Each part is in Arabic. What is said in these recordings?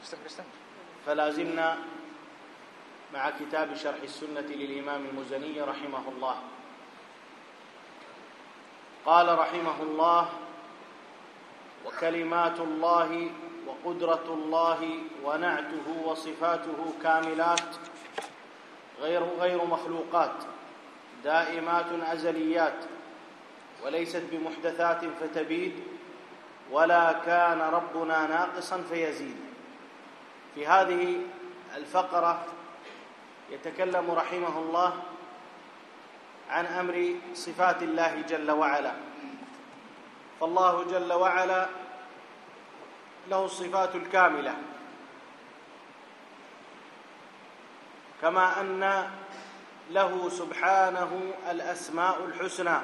فلا زلنا مع كتاب شرح السنة للإمام المزني رحمه الله. قال رحمه الله: وكلمات الله وقدرة الله ونعته وصفاته كاملات غير مخلوقات دائمات أزليات وليست بمحدثات فتبيد، ولا كان ربنا ناقصا فيزيد. في هذه الفقرة يتكلم رحمه الله عن أمر صفات الله جل وعلا. فالله جل وعلا له الصفات الكاملة، كما أن له سبحانه الأسماء الحسنى،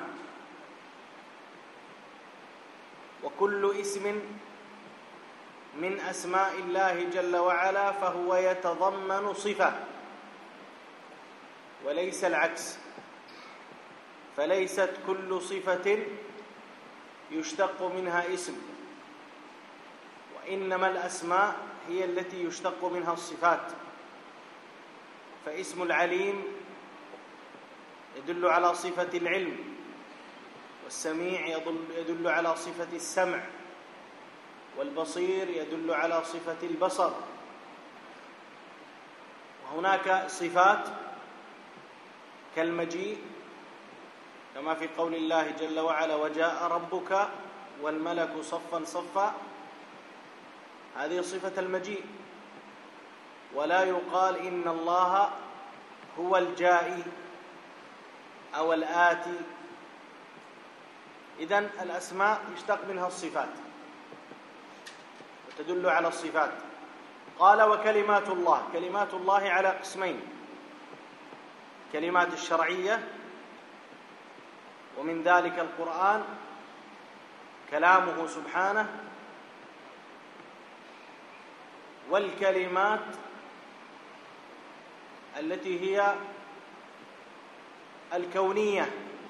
وكل اسم من أسماء الله جل وعلا فهو يتضمن صفة وليس العكس، فليست كل صفة يشتق منها اسم، وإنما الأسماء هي التي يشتق منها الصفات. فاسم العليم يدل على صفة العلم، والسميع يدل على صفة السمع، والبصير يدل على صفة البصر. وهناك صفات كالمجيء، كما في قول الله جل وعلا: وجاء ربك والملك صفا صفا، هذه صفة المجيء. ولا يقال إن الله هو الجائي أو الآتي. إذن الأسماء يشتق منها الصفات وتدل على الصفات. قال: وكلمات الله. كلمات الله على قسمين: كلمات الشرعية، ومن ذلك القرآن كلامه سبحانه، والكلمات التي هي الكونية،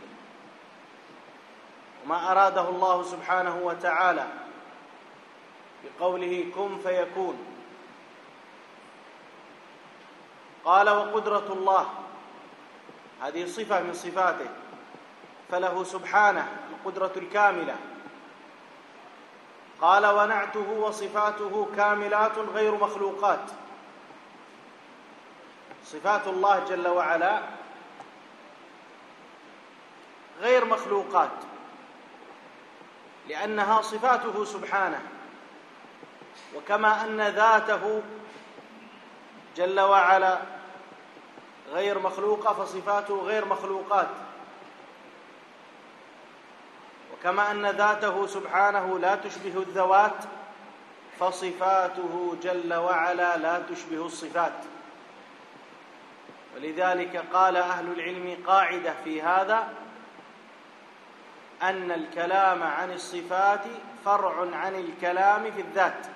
وما أراده الله سبحانه وتعالى بقوله كن فيكون. قال: وقدرة الله، هذه صفة من صفاته، فله سبحانه القدرة الكاملة. قال: ونعته وصفاته كاملات غير مخلوقات. صفات الله جل وعلا غير مخلوقات، لأنها صفاته سبحانه. وكما أن ذاته جل وعلا غير مخلوقة، فصفاته غير مخلوقات. وكما أن ذاته سبحانه لا تشبه الذوات، فصفاته جل وعلا لا تشبه الصفات. ولذلك قال أهل العلم قاعدة في هذا: أن الكلام عن الصفات فرع عن الكلام في الذات.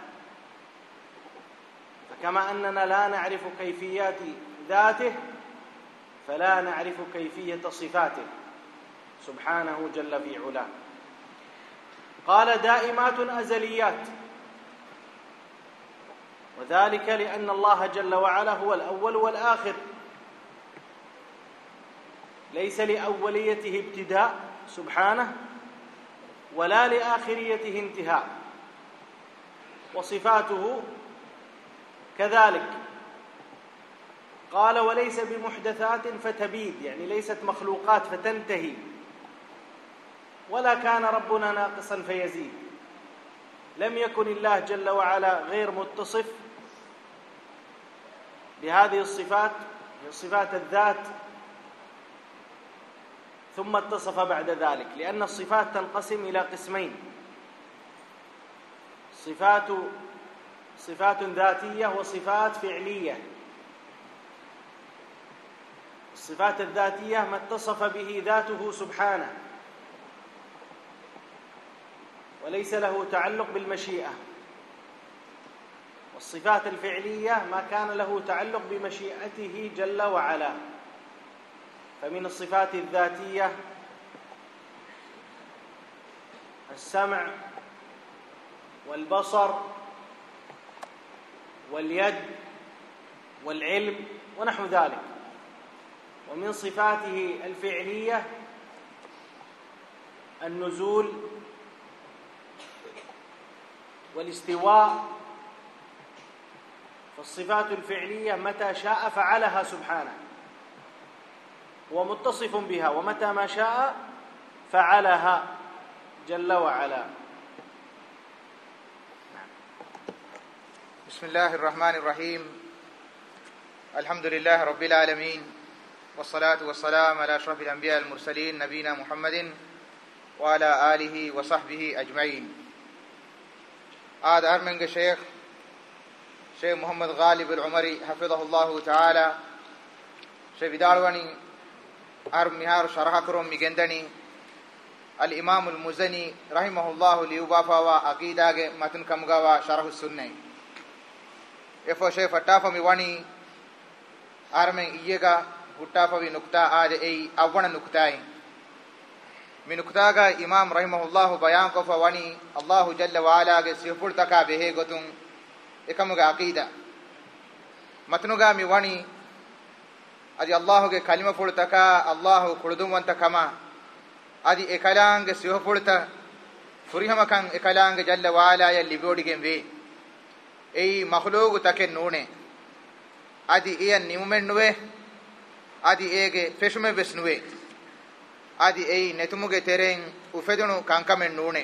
فكما أننا لا نعرف كيفيات ذاته، فلا نعرف كيفية صفاته سبحانه جل في علاه. قال: دائمات أزليات، وذلك لأن الله جل وعلا هو الأول والآخر، ليس لأوليته ابتداء سبحانه، ولا لآخريته انتهاء. وصفاته كذلك. قال: وليس بمحدثات فتبيد، يعني ليست مخلوقات فتنتهي. ولا كان ربنا ناقصا فيزيد، لم يكن الله جل وعلا غير متصف بهذه الصفات، صفات الذات، ثم اتصف بعد ذلك. لأن الصفات تنقسم إلى قسمين: صفات ذاتية وصفات فعلية. الصفات الذاتية ما اتصف به ذاته سبحانه، وليس له تعلق بالمشيئة. والصفات الفعلية ما كان له تعلق بمشيئته جل وعلا. فمن الصفات الذاتية السمع والبصر واليد والعلم ونحو ذلك. ومن صفاته الفعلية النزول والاستواء. فالصفات الفعلية متى شاء فعلها سبحانه، هو متصف بها، ومتى ما شاء فعلها جل وعلا. بسم الله الرحمن الرحيم. الحمد لله رب العالمين، والصلاة والسلام على أشرف الأنبياء المرسلين نبينا محمد وعلى آله وصحبه أجمعين. أرمنگ شيخ محمد غالب العمري حفظه الله تعالى شيخ بدارواني مهار شرح كرم مجندني الإمام المزني رحمه الله ليوبافا وعقيدة متن كمغا شرح السنة يفو شيخ فتافا ميواني أرمن إيجا فتافا بنكتا آج أي أولا نكتاين من نكتاغا إمام رحمه الله بيان كفا واني الله جل وعلا سيفور تكا بهي غتون එකමුගේ අකීදා මතනුගා මි වණි අදි අල්ලාහගේ කලිම පුලතක අල්ලාහ කුළුදුම්වන්ත කම අදි එකලාංගේ සිහ පුලත ෆුරිහමකන් එකලාංගේ ජල්ල වාලා ය ලිබෝඩිගෙන් වේ එයි මඛලූගු තකෙන් නූනේ අදි එය නිමුමෙන් නුවේ අදි ඒගේ ෆෙෂුමෙ වෙස් නුවේ අදි එයි නෙතුමුගේ තෙරෙන් උෆෙදුණු කංකමෙන් නූනේ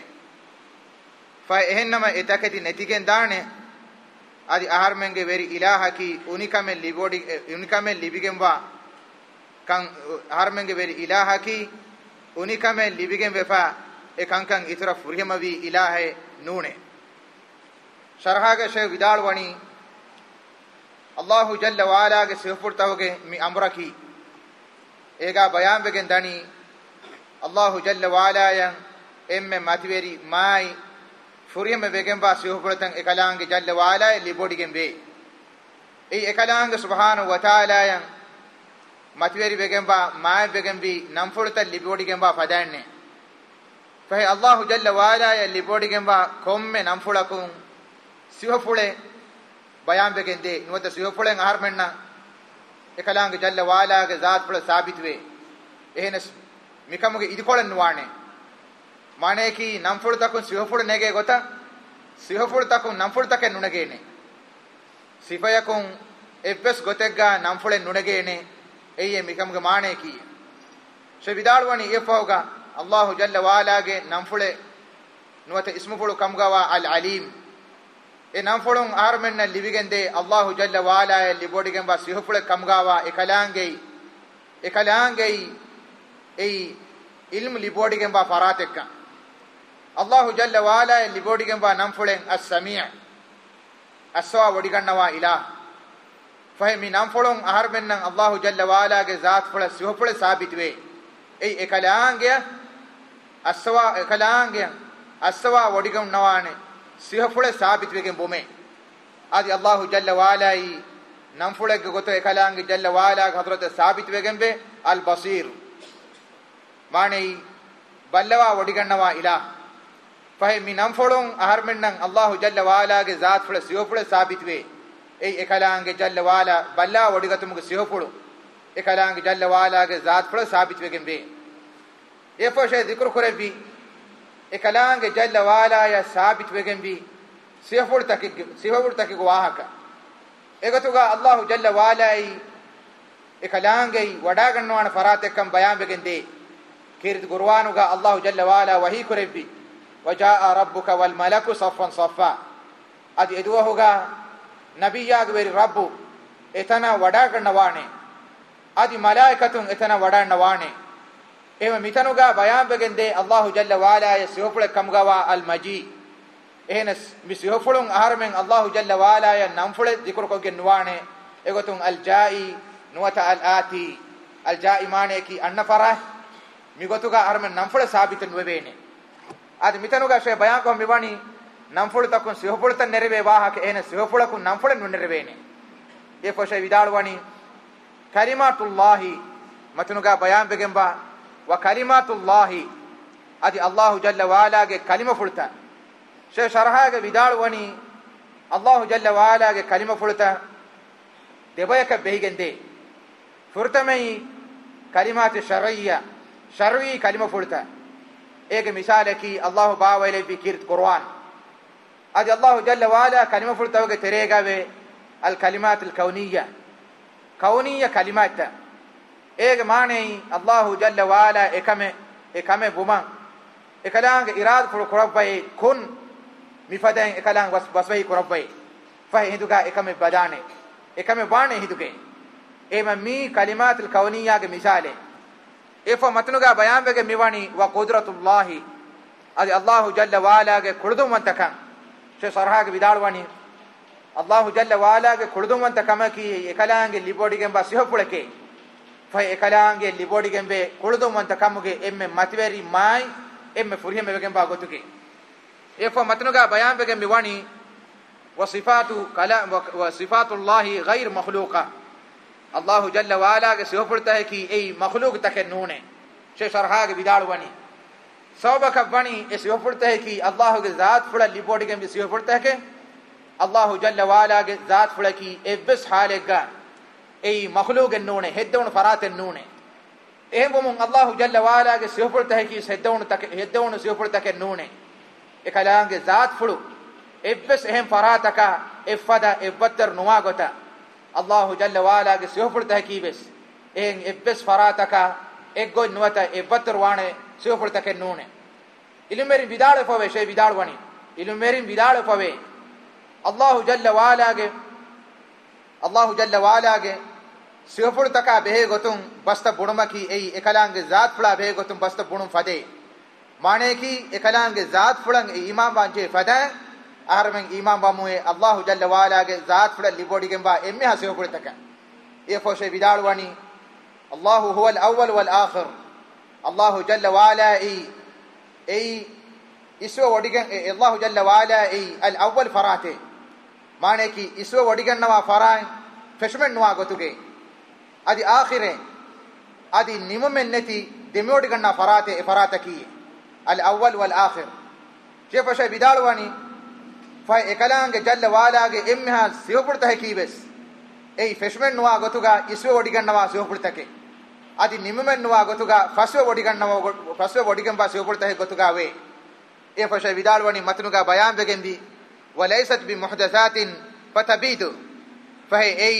ෆා එහෙන්නම එතකති නැතිගෙන් දානේ adi aharmenge veri ilahaki unikamen libigenwa kan aharmenge veri ilahaki unikamen libigen vefa e kankan itura furhemavi ilahe nune sharhaga shay vidalwani Allah jalla wa ala ge sifurtawge mi amraki ega bayan begen dani Allah jalla wa ala yan emme mativeri mai furiyame vegen ba sihupuratan ekalange jalla waala libodigen be ei ekalange subhanahu wa taala yan matveri vegen ba maay vegen bi namfurta libodigen ba fadanne fa Allah jalla waala ya libodigen ba komme namfulakun sihupule bayan vegen de nuwata sihupulen aharmenna ekalange jalla waala ge zaat pula sabit we ehnes mikamuge idikolen nuwane माने की नंफुड़ तक सिहफुड़ नेगे गोता सिहफुड़ तक नंफुड़ तक नुनगेने सिफयकुं एब्बस गोतेगा नंफुड़े नुनगेने एये मिकम के माने की शविदालवनी यफौगा अल्लाह जल्ल वाला गे नंफुड़े नुवते इस्मुफुड़ कमगावा अल अलीम ए नंफुड़ुं आरमेन लिविगेंदे अल्लाह जल्ल वाला ए लिबोडिगें बा सिहफुड़ कमगावा एकलांगे ए इल्म लिबोडिगें बा फरातेका Allah jalla waala libodigen ba namfulen as-sami' aswa wodigannawa ilah fahimi namfulon aharmennan Allah jalla waala ge zaat fula sihopule sabit we ei ekalaange aswa wodigan nawane sihopule sabit wegen bome adi Allah jalla waala yi namfule ge goto ekalaange jalla waala ge hadrat sabit wegen be al basir maanei ballawa wodigannawa ilah fahimi namfolon aharmennan Allah jalla waala ge zaat fula sihopule sabit we ei ekalaange jalla waala balla wodigatumuge sihopulu ekalaange jalla waala ge zaat fula sabit wegen be e foshe dhikr korebi ekalaange jalla waala ya sabit wegen bi sihopul takik wahaka egatuga Allah jalla waala ei ekalaange wada gannawana faratekam bayan wegen de kirit qur'anuga Allah jalla waala wahi korebi وجاء ربك والملك صفا صفا ادي ادوهوغا نبياگ وeri رب etana wada gannawane adi malaikatun etana wada nawane eva mitanuga bayan begende Allah jalla waala ya sihopule kamgawa al maji ehnes mi sihopulun aharmen Allah jalla waala ya namfule dikor ko genwane egotun al jai nuwata al ati al jai mane ki annafara mi gotuga aharmen namfule sabitun webene adi mitanuga shay bayan ko miwani namfulu takun sihopultan nereve wahake ene sihopulakun namfulen nunerevene e ko shay vidalwani kalimatullahi matanuga bayan begemba wa kalimatullahi adi Allah jalla waala ge kalima fulta shay sharha ge vidalwani ಅಲ್ಲಾಹು ಜಲ್ಲ ವಾಲಾಗೆ ಕಲಿಮ ಫುಳುತ ದೆಬಯಕ ಬೆಹಿಗೆಂದೆ ಫುರ್ತಮೈ ಕಲಿಮಾತು ಶರ್ಯಿ ಕಲಿಮ ಫುಳುತ ಏಗೆ ಮಿಸಾಲಕಿ ಅಲ್ಲಾಹು ಬಾವೈಲೆ ಬಿ ಕೀರ್ತ್ ಕುರ್ಆನ್ ಅದು ಅಲ್ಲಾಹು ಜಲ್ಲ ವಾಲ ಕಲಿಮ ಫುಳುತವಗೆ ತೆರೆಗಾವೆ ಅಲ್ ಕಲಿಮಾತ್ ಅಲ್ ಕೌನಿಯ ಕಲಿಮಾತ ಏಗೆ ಮಾಣೆ ಅಲ್ಲಾಹು ಜಲ್ಲ ವಾಲ ekame buma ekalang irad ful kurabbai kun mifadan ekalang wasbai kurabbai fa hinduga ekame badane ekame bane hinduge ema mi kalimat al kauniyya ge misale efa matnuga bayan bege miwani wa qudratullah adi allah jalla wala ge kudum wantaka she sarha ge vidalwani allah jalla wala ge kudum wantaka ki ekalang ge libodi ge ba sihopulake fay ekalange libodi gembe kuludum wanta kamuge emme mativeri mai emme furiyame gemba gotuke efa matnuga bayan bege miwani wa sifatu kalam wa sifatullah ghayr makhluqa allah jalla wa ala ge sihopulta hai ki ei makhluq takennune she sharha ge bidalwani sabaka bani e sihopulta hai ki allah ge zat fula libodi gembe sihopulta hai ke allah jalla wa ala ge zat fula ki ebbes halega ei makhluq ennune heddawun farat ennune ehum allah jalla wala ge sihopulta hai ki heddawun sihopulta ke ennune ekalange zat fulu ebbes ehem farataka effada ebbatter nuwa gota allah jalla wala ge sihopulta hai ki bes en ebbes farataka eggo nuwata ebbatter wane sihopulta ke ennune ilumeri vidale fove she vidalwani ilumeri vidale fove allah jalla wala ge sihopultaka behe gotum basta bunumaki ei ekalange zat fula behe gotum basta bunum fade mane ki ekalange zat fulan imam banje fada aharmen imam bamuye allah jalla wala ge zat fula libodi gemba emme ha sihopultaka e foshe vidalwani allah huwa al awwal wal akhir allah jalla wala ei iswa wodigen allah jalla wala ei al awwal farate mane ki iswa wodigennawa farai feshmen nuwa gotuge adi akhire adi nimumen neti demodi ganna farata ki al awwal wal akhir je fasha bidalwani fa ekalange jalla wala ge emha sihopurta hai ki bes ei feshmen nuwa gotuga iswe odi gannawa sihopurta ke adi nimumen nuwa gotuga faswe odi ganba sihopurta hai gotuga we e fasha bidalwani matnuga bayan begembi walaysat bi muhdathatin fatabidu fa ei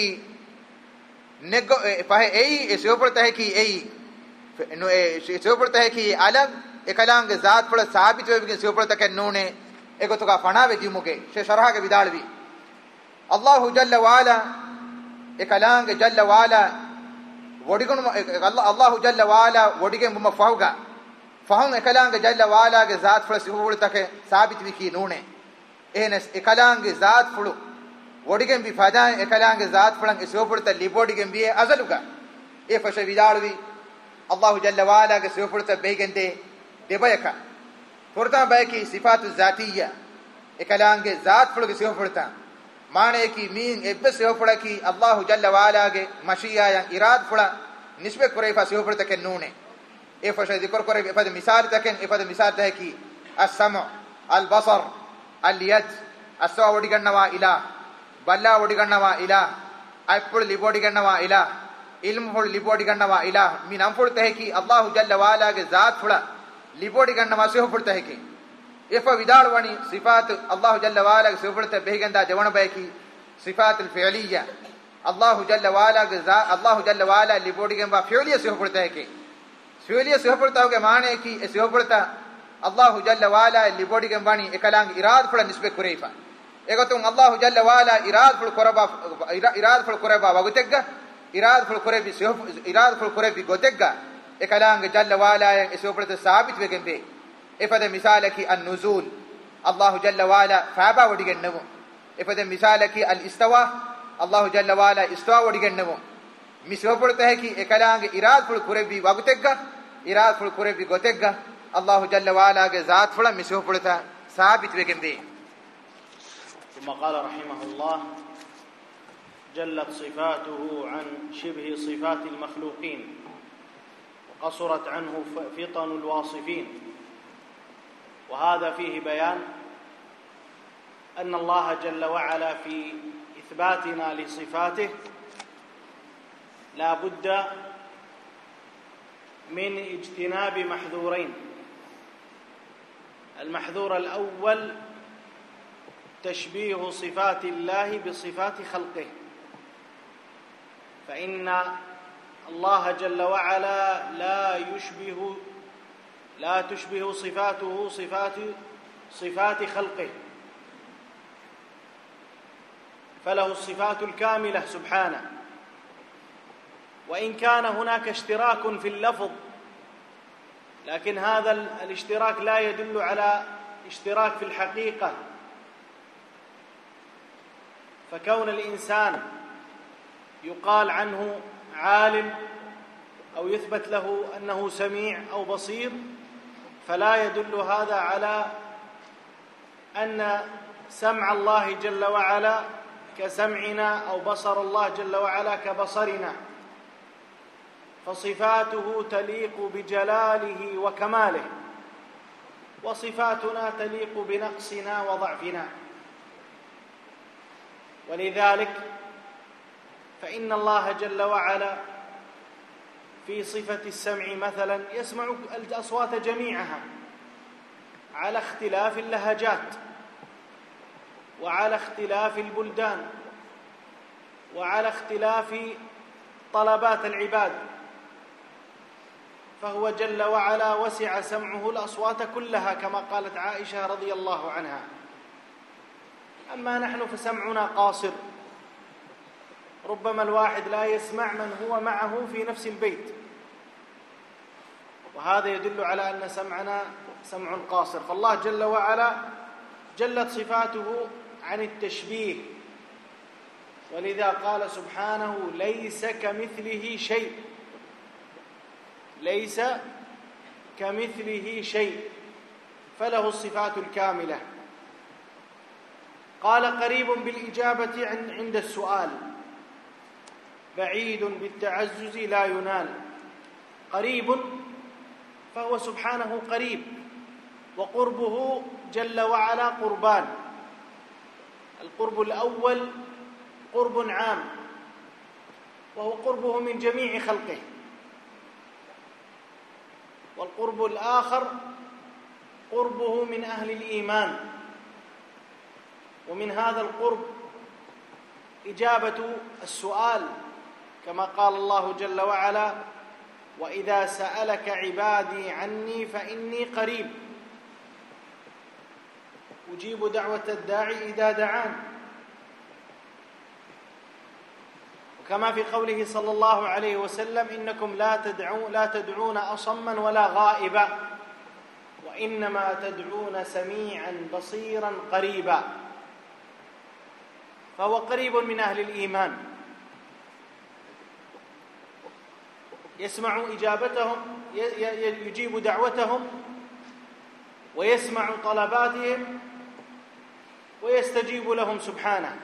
neggo pahe ei sihopulta hai ki ei no sihopulta hai ki alam ekalange zat pula sabit webge sihopulta ke nune egotuga fanave dimuge she sharha ge vidalwi allah jalla wala ekalange jalla wala wodigunu allah jalla wala wodige mum fahuga fahun ekalange jalla wala ge zat pula sihopulta ke sabit wi ki nune enes ekalange zat pulu wodigen bi fadan ekalange zat fulan isopurta libodigen bi azaluga e fasha vidalwi allah jalla wala ge sopurta beigende debayaka furta bayki sifatu zatiyya ekalange zat fulu ge sopurta mane ki min ebbe sopura ki allah jalla wala ge mashiya yan irad fula nisbe kurayfa sopurta ke nune e fasha zikr kore e pad misal taken e pad misal ta ki as-sam' al-basar al-yad as-sawa wodigannawa ila balla odigannawa ila appul libodi gannawa ila ilmu hol libodi gannawa ila min amful tahki allah jalla wala ge zat fula libodi gannawa se hopul tahki efa vidalwani sifat allah jalla wala ge sifat behiganda jawana bayki sifat al fi'liyya allah jalla wala ge allah jalla wala libodi ganba fi'liyya se hopul tahki fi'liyya se hopul tahke maane ki se hopul ta allah jalla wala libodi ganbani ekalang irad fula nisbe kureifa egotum allah jalla wala irad ful koraba wagutegga irad ful korebi gotegga ekalang jalla wala esopurta sabit wegembe efada misalaki an-nuzul allah jalla wala faba wadigennavu efada misalaki al-istawa allah jalla wala istawa wadigennavu misopurta heki ekalang irad ful korebi wagutegga irad ful korebi gotegga allah jalla wala ge zat fula misopurta sabit wegembe ثم قال رحمه الله جلت صفاته عن شبه صفات المخلوقين وقصرت عنه فطن الواصفين وهذا فيه بيان أن الله جل وعلا في إثباتنا لصفاته لا بد من اجتناب محذورين. المحذور الأول تشبيه صفات الله بصفات خلقه، فإن الله جل وعلا لا تشبه صفاته صفات خلقه، فله الصفات الكاملة سبحانه، وإن كان هناك اشتراك في اللفظ، لكن هذا الاشتراك لا يدل على اشتراك في الحقيقة. فكون الإنسان يقال عنه عالم أو يثبت له أنه سميع أو بصير، فلا يدل هذا على أن سمع الله جل وعلا كسمعنا أو بصر الله جل وعلا كبصرنا، فصفاته تليق بجلاله وكماله، وصفاتنا تليق بنقصنا وضعفنا. ولذلك فإن الله جل وعلا في صفة السمع مثلا يسمع الأصوات جميعها على اختلاف اللهجات، وعلى اختلاف البلدان، وعلى اختلاف طلبات العباد، فهو جل وعلا وسع سمعه الأصوات كلها كما قالت عائشة رضي الله عنها. أما نحن فسمعنا قاصر، ربما الواحد لا يسمع من هو معه في نفس البيت، وهذا يدل على أن سمعنا سمع قاصر. فالله جل وعلا جلت صفاته عن التشبيه، ولذا قال سبحانه ليس كمثله شيء، ليس كمثله شيء، فله الصفات الكاملة. قال قريب بالإجابة عند السؤال، بعيد بالتعزز لا ينال. قريب فهو سبحانه قريب، وقربه جل وعلا قربان. القرب الأول قرب عام، وهو قربه من جميع خلقه، والقرب الآخر قربه من أهل الإيمان. ومن هذا القرب إجابة السؤال، كما قال الله جل وعلا وإذا سألك عبادي عني فإني قريب أجيب دعوة الداعي إذا دعان. وكما في قوله صلى الله عليه وسلم إنكم لا تدعون أصما ولا غائبا، وإنما تدعون سميعا بصيرا قريبا. فهو قريب من أهل الإيمان، يسمع إجابتهم، يجيب دعوتهم، ويسمع طلباتهم، ويستجيب لهم سبحانه.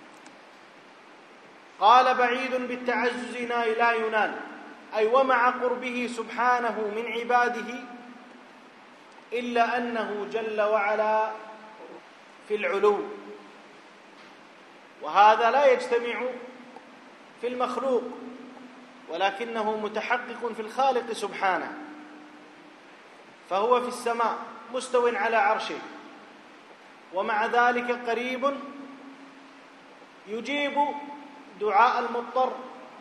قال بعيد بالتعزز لا ينال، أي ومع قربه سبحانه من عباده إلا أنه جل وعلا في العلو، وهذا لا يجتمع في المخلوق، ولكنه متحقق في الخالق سبحانه. فهو في السماء مستو على عرشه، ومع ذلك قريب يجيب دعاء المضطر،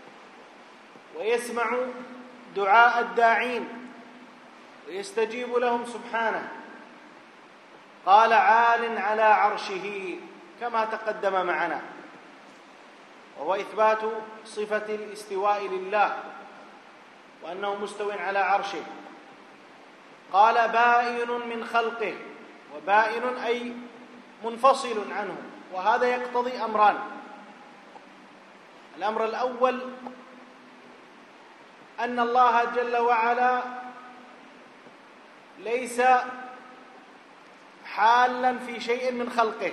ويسمع دعاء الداعين، ويستجيب لهم سبحانه. قال عال على عرشه كما تقدم معنا، وهو إثبات صفة الاستواء لله، وأنه مستو على عرشه. قال بائن من خلقه، وبائن أي منفصل عنه، وهذا يقتضي أمران. الأمر الأول أن الله جل وعلا ليس حالا في شيء من خلقه،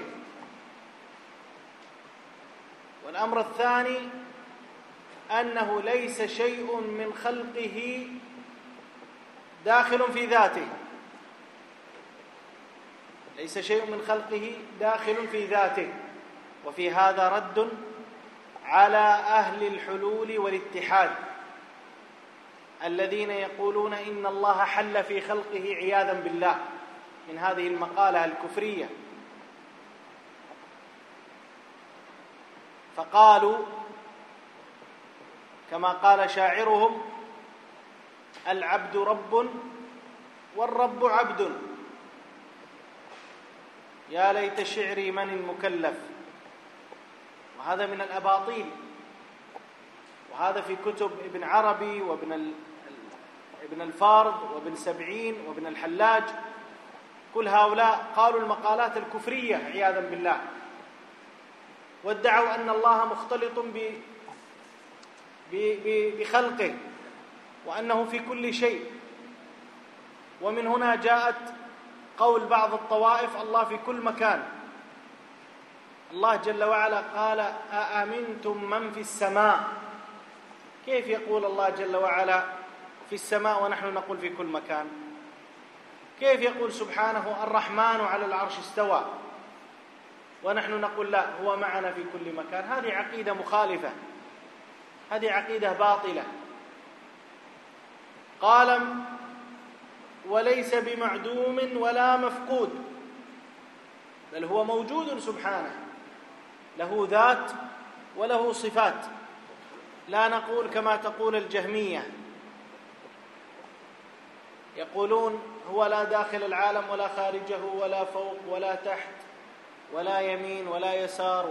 والأمر الثاني أنه ليس شيء من خلقه داخل في ذاته، ليس شيء من خلقه داخل في ذاته. وفي هذا رد على أهل الحلول والاتحاد الذين يقولون إن الله حل في خلقه عياذا بالله، من هذه المقالة الكفرية. فقالوا كما قال شاعرهم: العبد رب والرب عبد، يا ليت شعري من المكلف. وهذا من الأباطيل، وهذا في كتب ابن عربي وابن الفارض وابن سبعين وابن الحلاج. كل هؤلاء قالوا المقالات الكفرية عياذا بالله، وادعوا أن الله مختلط بخلقه وأنه في كل شيء. ومن هنا جاءت قول بعض الطوائف: الله في كل مكان. الله جل وعلا قال: أأمنتم من في السماء. كيف يقول الله جل وعلا في السماء ونحن نقول في كل مكان؟ كيف يقول سبحانه: الرحمن على العرش استوى، ونحن نقول لا، هو معنا في كل مكان؟ هذه عقيدة مخالفة، هذه عقيدة باطلة. قال: وليس بمعدوم ولا مفقود، بل هو موجود سبحانه، له ذات وله صفات. لا نقول كما تقول الجهمية، يقولون هو لا داخل العالم ولا خارجه ولا فوق ولا تحت ولا يمين ولا يسار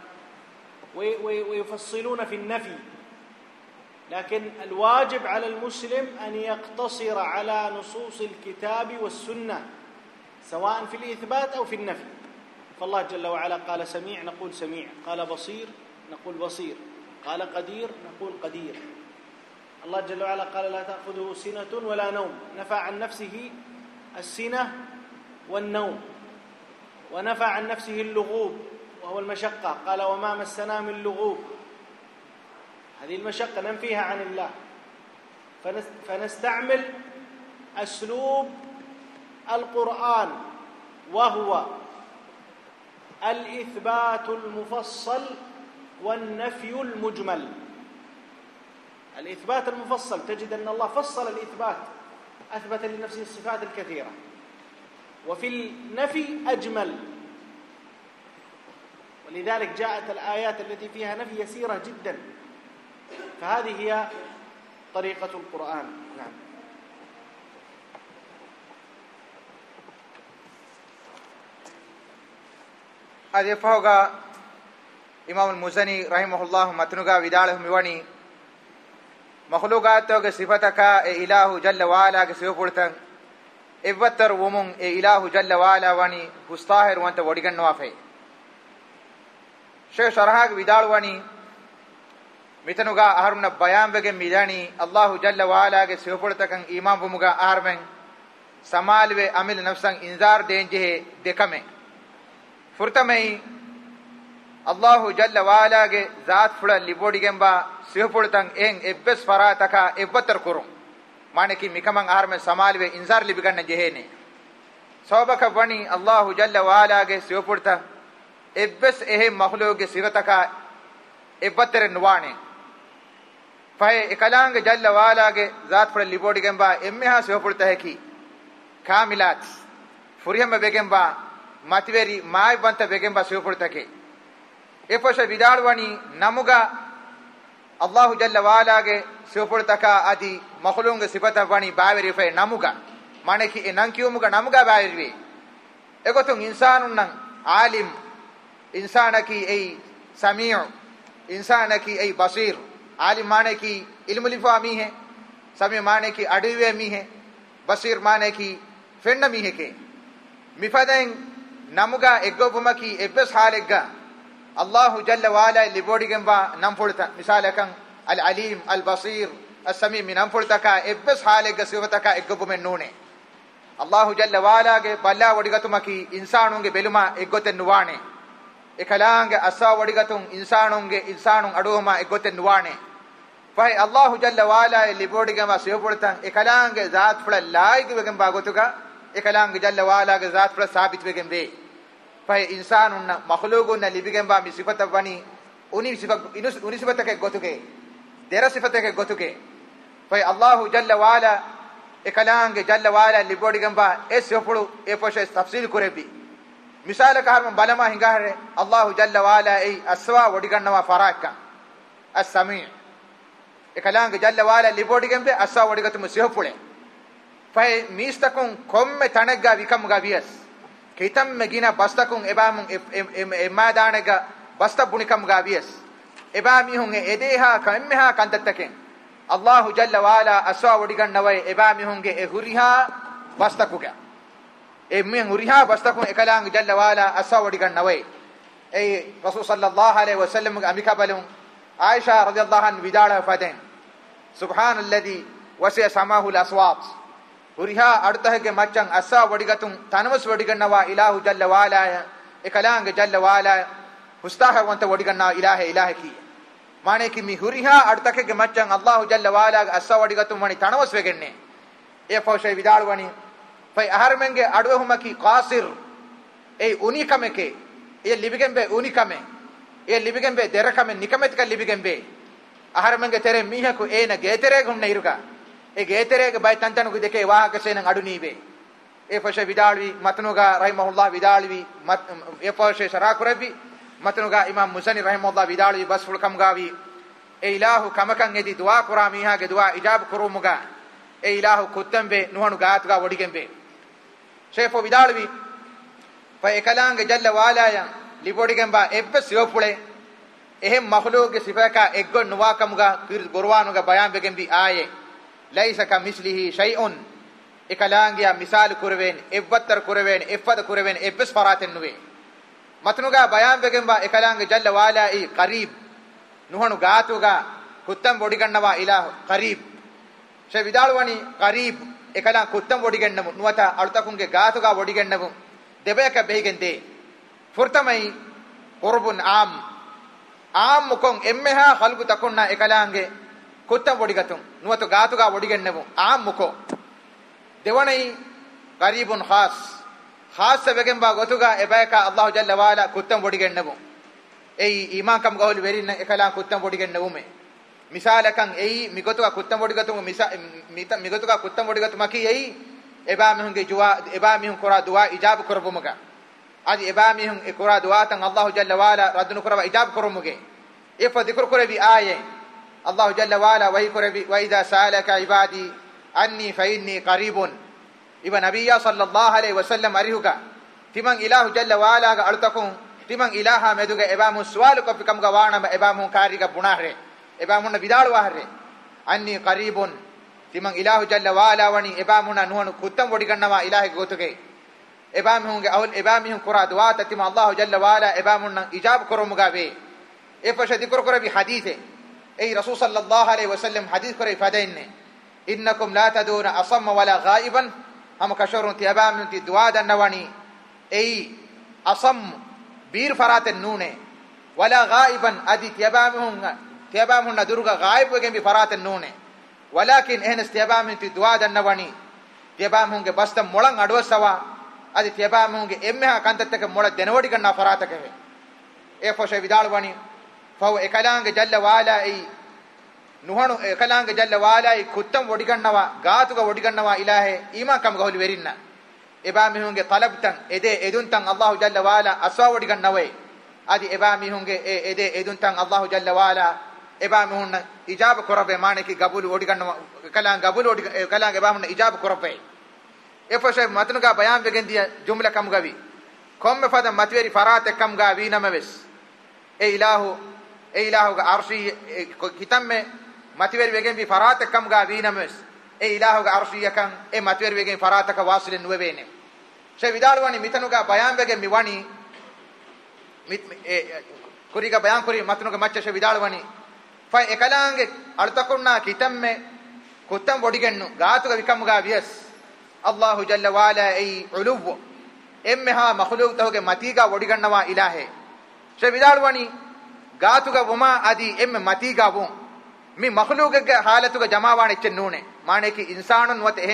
ويفصلون في النفي. لكن الواجب على المسلم أن يقتصر على نصوص الكتاب والسنة، سواء في الإثبات أو في النفي. فالله جل وعلا قال سميع نقول سميع، قال بصير نقول بصير، قال قدير نقول قدير. الله جل وعلا قال لا تأخذه سنة ولا نوم، نفى عن نفسه السنة والنوم، ونفى عن نفسه اللغوب وهو المشقة، قال وما مسنا من لغوب. هذه المشقة ننفيها عن الله، فنستعمل أسلوب القرآن، وهو الإثبات المفصل والنفي المجمل. الإثبات المفصل تجد أن الله فصل الإثبات، أثبت لنفسه الصفات الكثيرة، وفي النفي أجمل. ولذلك جاءت الآيات التي فيها نفي يسيرة جدا. فهذه هي طريقة القرآن. نعم. هذه فوق إمام المزني رحمه الله متنوغا وداله ميواني مخلوقات صفتك إله جل وعلا سيفورتن إبتر ومن إله جل وعلا واني هستاهر وانت وديغن نوافي شيخ شرحاك ودال واني متنوغا أهرمنا بيان بگن ميداني الله جل وعلا سيفورتكن إيمان بمغا أهرمن سمال و عمل نفسن انذار دينجه دكمه فرتمي الله جل وعلا ذات فلا لبوديگنبا سيفورتن ان ابس فراتaka ابتر كرو معنی کی مکمن آرمن سمال و انذار لبگن جهنه سوبك بني الله جل وعلا سيفورتا ابس ايه مخلوق صفتك ابتر نوانه فهي اكلانگ جل وعلا ذات فلا لبوديگنبا امها سيفورتا ہے کی كاملات فريهم بگنبا ماتويري ماي بنت بگنبا سيفورتا کے افوش بدالواني نموغا الله جل وعلا سيفورتaka ادي مخلوق صفتا بني باوري في نموغا معنی کی انکیوموغا نموغا باوري اگوتون انسانون نن عالم انسان کی ای سميع انسان کی ای بصير عالم معنی کی علم لفامی ہے سميع معنی کی اڈوے می ہے بصير معنی کی فن می ہے کے مفدن نموغا اگوبما کی ابس حالگا الله جل وعلا لبوديگنبا نمفولتا مثالكن العليم البصير السميع من نمفولتaka ابس حالگ صفتaka اگبو نونه الله جل وعلا ge balla wadigatumaki insanunge beluma eggoten nuwane ekalaange asa wadigatun insanun aduhuma eggoten nuwane fai Allah jalla wa'ala libodigenba sehopoltan ekalaange zat fula laige wegenba gotuga ekalang jalla wala ge zat pla sabit wegen be pay insanunna makhluqunna libigen ba mi sifata bani uni sifata ke gotuke dera sifata ke gotuke pay allah jalla wala ekalang jalla wala libodigen ba esopulu e poshe tafsil kurebi misala kahar balama hingare allah jalla wala ei aswa wodigannawa faraka as-sami' ekalang jalla wala libodigen be aswa wodigatum sehopule pay mistakun komme tanegga vikamga vias kitam megina bastakun ebamun emma danega basta bunikamga vias ebami hun edeha kammeha kandattaken allah jalla wala aswa wodigannawa ebami hunge e huriha bastakuga emmen huriha bastakun ekalang jalla wala aswa wodigannawa ei rasul sallallahu alaihi wasallam amika balun aisha radhiyallahu anha vidala faden subhanalladhi wasi'a samahu al-aswat huriha adutahge maccan assa wadigatun tanamus wadigannawa ilahu jalla wala ekalang jalla wala mustaha wanta wadiganna ilahe ki mane ki mi huriha adutahge maccan allah jalla wala assa wadigatun mani tanamus wegenne e fawshay vidalwani fay aharmenge adwehumaki qasir ei unikameke e libigembe unikame e libigembe derakame nikametka libigembe aharmenge tere mihaku ena getere gumne iruga e geterege bay tantanu deke wahaka senen adu nibe e fashe vidalwi matnuga rahimahullah vidalwi e fashe sharakurabi matnuga imam musani rahimahullah vidalwi basful kamgawi e ilahu kamakan edi dua qurami ha ge dua ijab kurumuga e ilahu kuttambe nuhanu gaatuga wodigembe shefo vidalwi fa ekalange jalla wala ya libodigemba ebbe siopule ehem makhluq ge sifaka eggo nuwakamuga kir gorwanuga bayan begembi aye laysa kamislihi shay'un ekalangiya misal kurven evvattar kurven effad kurven ebbes faraten nuwe matnuga bayan begemba ekalange jalla wala i qarib nuhanu gaatuga kuttam bodigannawa ilahu qarib she vidalwani qarib ekalang kuttam bodigennamu nuwata alutakunge gaatuga bodigennamu debeka behigende furtamai qurbun am mukon emmeha khalqu takunna ekalange kuttam bodigatun nuwato gaatuga bodigennevu muko dewanai qaribun khas begemba gotuga ebayka allah jalla wala kuttam bodigennevu ei iman kam gahul verinna ekala kuttam bodigennevu me misalakan ei migotuga kuttam bodigatum migotuga kuttam bodigatum ki ei eba mihunge juwa eba mihun kora dua ijab korbumaga adi eba mihun ekora dua tan allah jalla wala radunu kora ijab korumuge ifa dhikr korebi aye الله جل وعلا وإذا سألك عبادي عني فإني قريب إبا نبي صلى الله عليه وسلم أريهك تمن إله جل وعلا ألتكم تمن إله مدوك إبام سوالك في كم غوانا إبام كاريك بناهر إبام بدال واهر عني قريب تمن إله جل وعلا وني إبام نهون كتم وديكنما إله غوتك إبام هون أول إبام هون كرا دعاء تتم الله جل وعلا إبام إجاب كرمغا به إفش ذكر كره بحديثه اي رسول صلى الله عليه وسلم حديث كره فدين انكم لا تدون اصم ولا غائبا هم كشورون تيابام انت دعاء النواني اي اصم بير فرات النونه ولا غائبا ادي تيابام ندرغ غائب وگم بفرات النونه ولكن ان استيابام انت دعاء النواني تيابام هونگه بست مولن اڈوسوا ادي تيابام هونگه امها كانتتك مول دنوඩි ගන්නා فراتك اي فوش විදාලවනි فهو ekalange jalla wala ei nuhanu ekalange jalla wala ei kuttam wodigannawa gaatuga wodigannawa ilahe iman kam gahul verinna eba mihunge talabtan ede eduntan allah jalla wala aswa wodigannawe adi eba mihunge ede eduntan allah jalla wala eba mihunna ijab korabe mane ki gabul wodigannawa ekalange eba mihunna ijab korabe efashe matnuga bayan begendiya jumla kam gavi komme fada matveri farate kam gavi namaves e ilahu ga arshi kitamme matveri wegen bi farate kam gavi namaves e ilahu ga arshi yakan e matveri wegen farata ka wasilen nuwevene she vidalwani mitanuga bayan wegen miwani kuriga bayan kuri matnuga macca she vidalwani fa ekalange altakunna kitamme kuttam bodigennu gaatuga vikamga vies allah jalla wala ay uluw emmeha makhluq tahoge matiga wodigannawa ilahe she vidalwani gaatuga wuma adi emme matiga won mi makhluqge halatuga jamawani chennune mane ki insanun wat ehen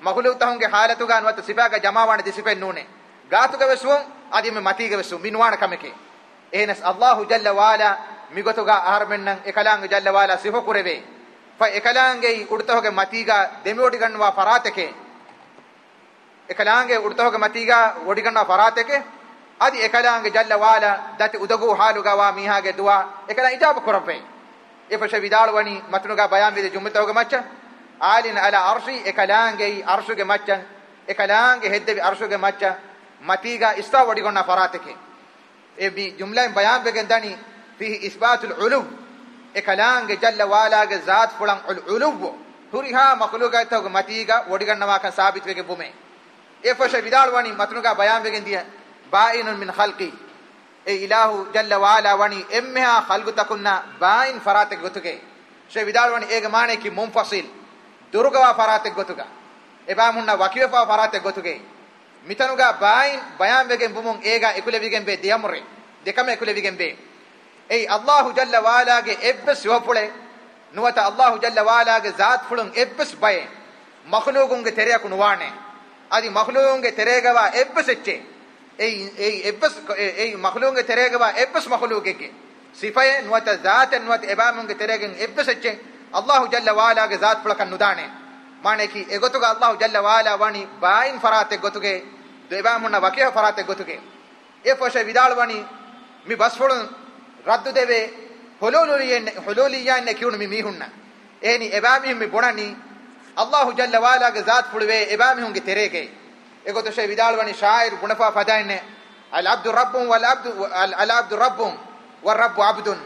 makhluq tahunge halatu ga nuwata sifaga jamawana disipen nune gaatuga wesum adi me matiga wesum minwana kameke enas Allah jalla wala migotuga aharmennan ekalang jalla wala sifa kurebe fa ekalange udtahoge matiga demiodi ganwa farateke ekalange udtahoge matiga odi ganwa farateke adi ekalange jalla wala dati udagu haluga wa mihage dua ekalang ijab kurbe efasha vidalwani matnuga bayan vide jumlatoge macha alin ala arshi ekalange arshuge macha ekalange hedde arshuge macha matiga ista odi ganwa farateke ebi jumla bayan begendani fihi isbatul ulu ekalange jalla wala ge zat fulan ulu huriha makhluqatahu matiga odi ganwa kan sabit wege bume efasha vidalwani matnuga bayan begendiya ba'inun min khalqi e ilahu jalla wala wani emmeha khalqu takunna ba'in farate gotuge she vidalwani ege mane ki munfasil durgawa farate gotuga eba munna wakiwa farate gotuge mitanuga ba'in bayan begen bumun ega ekule bigen be diamure dekame ekule bigen be ei allah jalla wala ge ebbes wopule nuwata allah jalla wala ge zat fulun ebbes baye makhluqun ge tereku nuwane adi makhluqun ge teregawa ebbes ecche ei ebbes ei makhluqun ge teregawa ebbes makhluqege sifaye nuwata zat nuwata ebamun ge teregen ebbes ecche allah jalla wala ge zat fulakan nudane mane ki egotuga allah jalla wala wani bain farate gotuge debamunna wakiya farate gotuge e foshe vidalwani mi basfulun raddu deve hululiyan ne kiunu mi mihunna eni ebami mi bonani allah jalla wala ge zat fulwe ebami hunge terege egoto she vidalwani shair gunafa fadaine al abdu rabbun wal abdu al abdu rabbun war rabbu abdun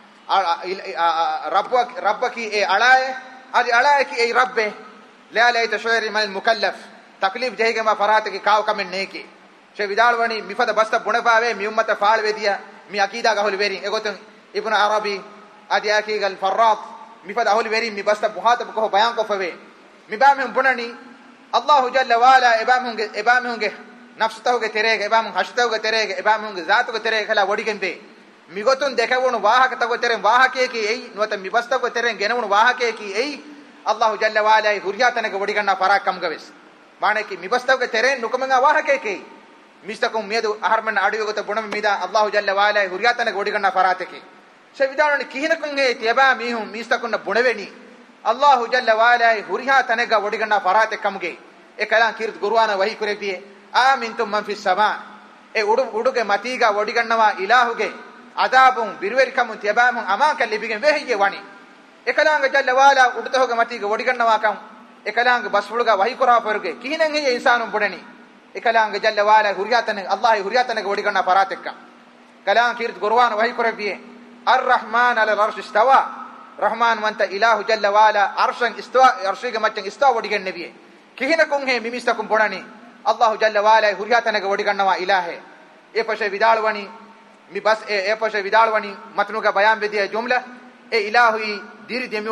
rabbaki e alaye adi alaye ki e rabbe la layta shairi mal mukallaf taklif jehige ma farate ki kaw kamen neki she vidalwani mifada basta gunafa mi ummata faalwe dia mi akida ga hol veri egoten ibn arabi adi akigal farrat mi fada hol veri mi basta buhatab ko bayan ko fave mi ba men bunani allah jalla wala ebam hunge nafs tawge terege ebam hashtawge terege ebam hunge zatuge terege kala wodigembe mi gotun dekawunu wahaka tago terem wahake ki ei nuwata mi basta ko terem genawunu wahake ki ei allah jalla wala huriyatane ge wodiganna farak kam gaves mane ki mi basta ko terem nukumenga wahake ki mistakum medu aharman adiyogoto bunam mida allah jalla wala huriyatane ge wodiganna farateke se vidalani kihinakun he teba mihum mistakun bunaveni allah jalla wala huriyatane ge wodiganna farate kamge e kalan kirt gurwana wahi kurebiye amintum man fis sama e uduge matiga wodigannawa ilahuge adabun birwerikamun tebam amaka libigen vehiye wani e kalan jalla wala udutoge matiga wodigannawa kam e kalan basfuluga wahi kura paruge kihinan he insanum bunani ekalang jalla wala huriyatane allah huriyatane ge wodiganna faratekka kalang kirt gurwan wahi korebiye arrahman ala arsh istawa rahman wanta ilahu jalla wala arshan istawa arshige machan istawa wodigen nebiye kihinakun he mimistakum bonani allah jalla wala huriyatane ge wodigannawa ilahe e pashe vidalwani mi bas e pashe vidalwani matnuga bayan bediye jumla e ilahi diri demi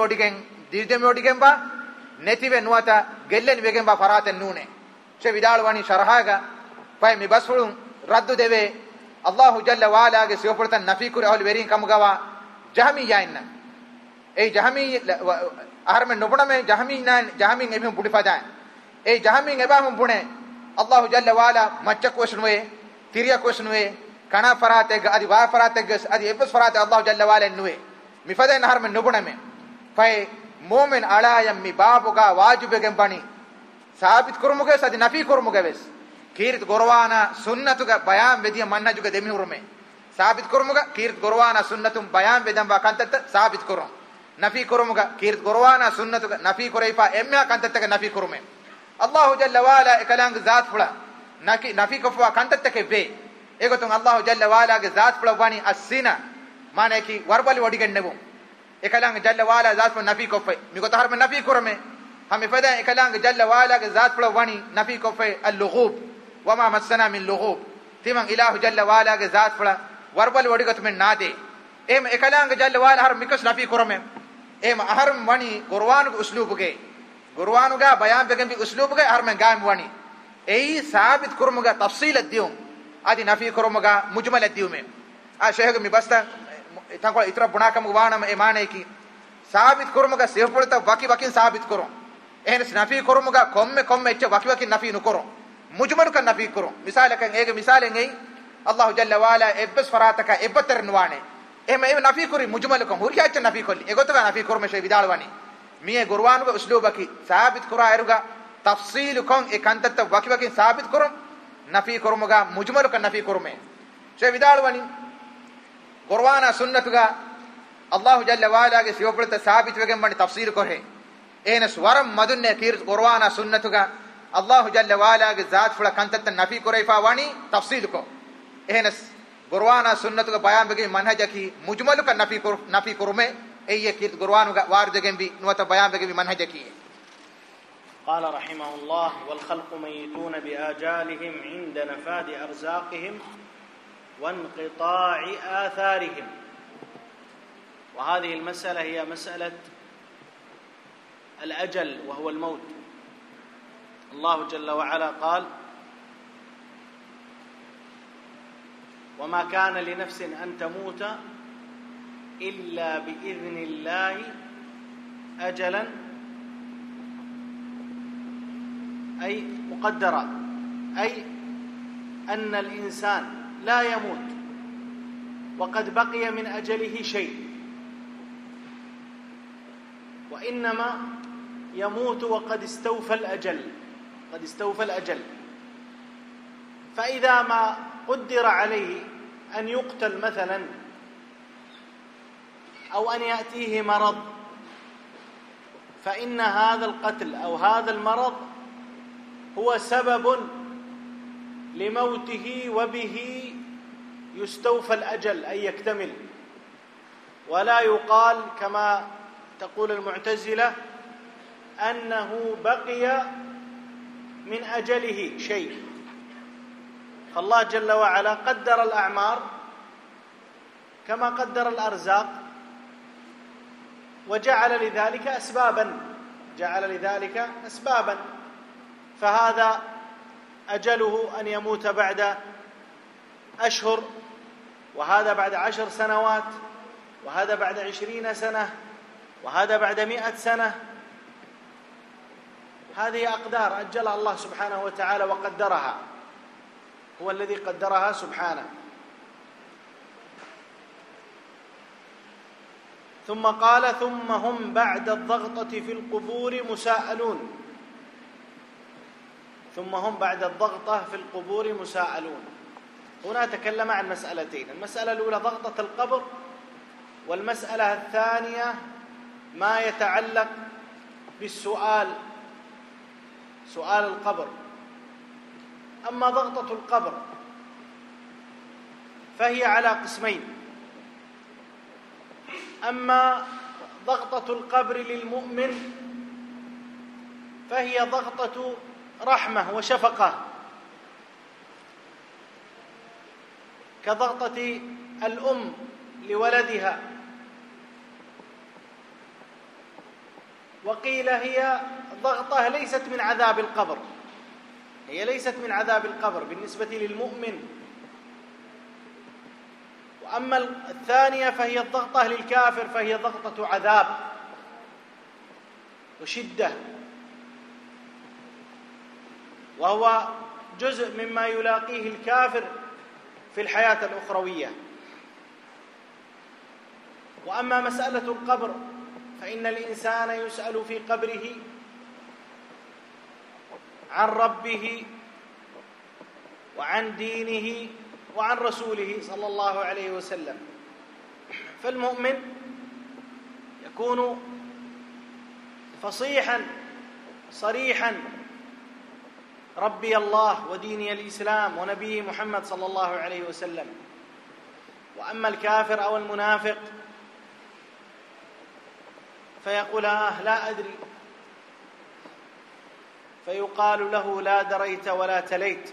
wodigen ba netive nuata gellen wegen ba faraten nune she vidalwani sharhaga pay mi basfulun raddu deve allah jalla wala ge siyopurtan nafikuri ahli verin kamugawa jahmiya inna ei jahmi aharmen nobuname jahmin ebim budifadan ei jahmin ebam bune allah jalla wala macca questionwe tiriya questionwe kana farate ga adi wa farate ga adi ebs farate allah jalla wala nuwe mi fadan aharmen nobuname pay mu'min alayam mi babuga wajibe gembani sabit kurumuge sadi nafi kurumuge ves kirit gorwana sunnatuga bayan vediya mannajuga demi urume sabit kurumuga kirit gorwana sunnatum bayan vedam ba kantat sabit kurum nafi kurumuga kirit gorwana sunnatuga nafi kuraifa emma kantat nafi kurume allah jalla wala ekalang zat fula nafi kofwa kantat ke ve egotun allah jalla wala ge zat fula bani asina mane ki warbali wadigen nebu ekalang jalla wala zat fula nafi kofwe mi ko tahar nafi kurume hame fada ekalang jalla wala ge zat fula wani nafi kofwe al-lughub wama massana min lughub timan ilahu jalla wala ge zat fula warbal wadigat men nade em ekalang jalla wala har mikas nafi kurume em har wani qur'an ge uslubu ge qur'anu ga bayan begen bi uslubu ge har men gaam wani ei sabit kurumuga tafsil ad-dium adi nafi kurumuga mujmal ad-dium a shehge mi basta tanko itra bunakam wana e mane ki sabit kurumuga sehpulta baki bakin sabit kurum ehnes nafi kurumuga komme ecce waki nafi nukoro mujmalu kan nafi kuro misale kan ege misale ngei Allah jalla wala ebbes farataka ebbater nuwane ema nafi kuri mujmalu kan huriya ecce nafi kolli egotoga nafi kurume shay bidalwani miye gurwanuga uslubaki sabit kura eruga tafsil kon e kantatta waki sabit kurum nafi kurumuga mujmalu kan nafi kurume shay bidalwani qur'ana sunnatuga Allah jalla wala ge sivopulta sabit wegen mani tafsir korhe enes waram madunne kir qur'ana sunnatuga Allah jalla wala ge zat fula kantatta nafi koraifa wani tafsil ko enes qur'ana sunnatuga bayan wegen manhajaki mujmalu kan nafi kurume eye kir qur'anuga wardegen bi nuwata bayan wegen bi manhajaki قال رحمه الله والخلق ميتون بآجالهم عند نفاد أرزاقهم وانقطاع آثارهم. وهذه المسألة هي مسألة الأجل وهو الموت. الله جل وعلا قال وما كان لنفس أن تموت إلا بإذن الله أجلا أي مقدرا، أي أن الإنسان لا يموت وقد بقي من أجله شيء، وإنما يموت وقد استوفى الأجل. فإذا ما قدر عليه أن يقتل مثلا أو أن يأتيه مرض، فإن هذا القتل أو هذا المرض هو سبب لموته وبه يستوفى الأجل أي يكتمل، ولا يقال كما تقول المعتزلة أنه بقي من أجله شيء. فالله جل وعلا قدر الأعمار كما قدر الأرزاق وجعل لذلك أسبابا، فهذا أجله أن يموت بعد أشهر، وهذا بعد 10 سنوات، وهذا بعد 20 سنة، وهذا بعد 100 سنة. هذه أقدار أجلها الله سبحانه وتعالى وقدرها، هو الذي قدرها سبحانه. ثم قال ثم هم بعد الضغطة في القبور مساءلون. هنا تكلم عن مسألتين: المسألة الأولى ضغطة القبر، والمسألة الثانية ما يتعلق بالسؤال، سؤال القبر. أما ضغطة القبر فهي على قسمين: أما ضغطة القبر للمؤمن فهي ضغطة رحمة وشفقة، كضغطة الأم لولدها، وقيل هي ضغطة ليست من عذاب القبر، بالنسبة للمؤمن. وأما الثانية فهي الضغطة للكافر، فهي ضغطة عذاب وشدة، وهو جزء مما يلاقيه الكافر في الحياة الأخروية. وأما مسألة القبر فإن الإنسان يسأل في قبره عن ربه وعن دينه وعن رسوله صلى الله عليه وسلم. فالمؤمن يكون فصيحا صريحا: ربي الله وديني الإسلام ونبيه محمد صلى الله عليه وسلم. وأما الكافر أو المنافق فيقول لا أدري، فيقال له لا دريت ولا تليت.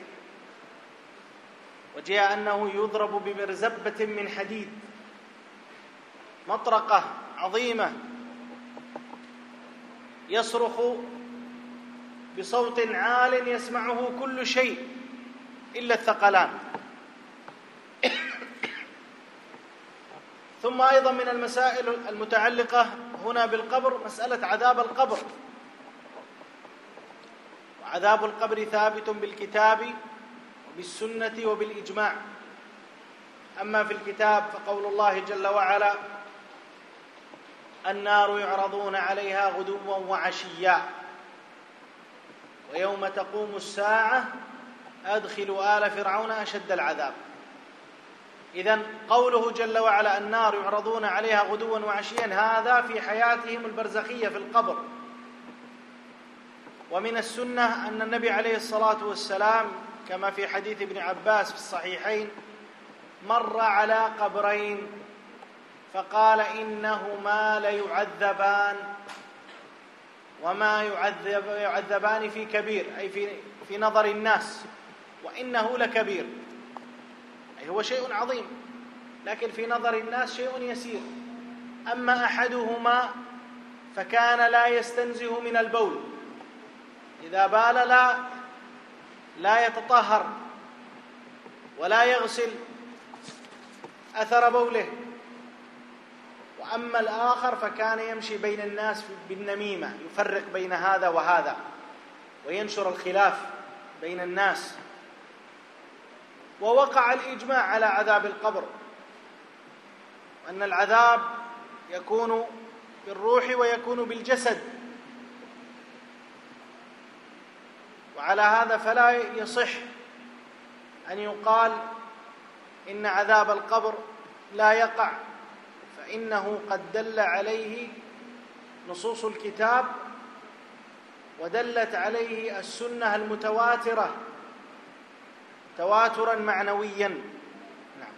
وجاء أنه يضرب بمرزبة من حديد، مطرقة عظيمة، يصرخ بصوت عال يسمعه كل شيء إلا الثقلان. ثم أيضا من المسائل المتعلقة هنا بالقبر مسألة عذاب القبر، وعذاب القبر ثابت بالكتاب وبالسنة وبالإجماع. أما في الكتاب فقول الله جل وعلا: النار يعرضون عليها غدوا وعشيا ويوم تقوم الساعة أدخلوا آل فرعون أشد العذاب. إذن قوله جل وعلا النار يعرضون عليها غدوا وعشيا هذا في حياتهم البرزخية في القبر. ومن السنة أن النبي عليه الصلاة والسلام كما في حديث ابن عباس في الصحيحين مر على قبرين فقال: إنهما ليعذبان وما يعذبان في كبير، أي في نظر الناس، وإنه لكبير، أي هو شيء عظيم، لكن في نظر الناس شيء يسير. أما أحدهما فكان لا يستنزه من البول، إذا بال لا يتطهر ولا يغسل أثر بوله. وأما الآخر فكان يمشي بين الناس بالنميمة، يفرق بين هذا وهذا وينشر الخلاف بين الناس. ووقع الإجماع على عذاب القبر، أن العذاب يكون بالروح ويكون بالجسد، وعلى هذا فلا يصح أن يقال إن عذاب القبر لا يقع، فإنه قد دل عليه نصوص الكتاب ودلت عليه السنة المتواترة تواترا معنويا. نعم.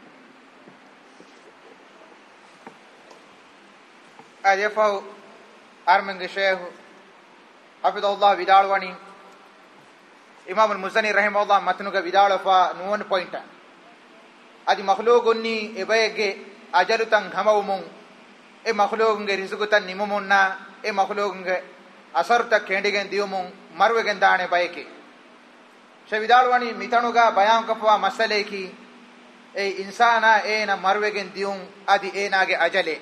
أدفعوا أرمن الشيخ حفظه الله بدالواني إمام المزني رحمه الله متنوك بدالوفا نون بوينتا أدي مخلوقني إبايك أجلتن همومون إيه مخلوقنك رزقتن نمومنا إيه مخلوقنك أسرت كنديجن ديومون مروجن دانه بايك شبيدالواني ميتانوغا بيان كفوا مسألة إيه إنسانا إيه مروجن ديوم أدي إيه ناجي أجله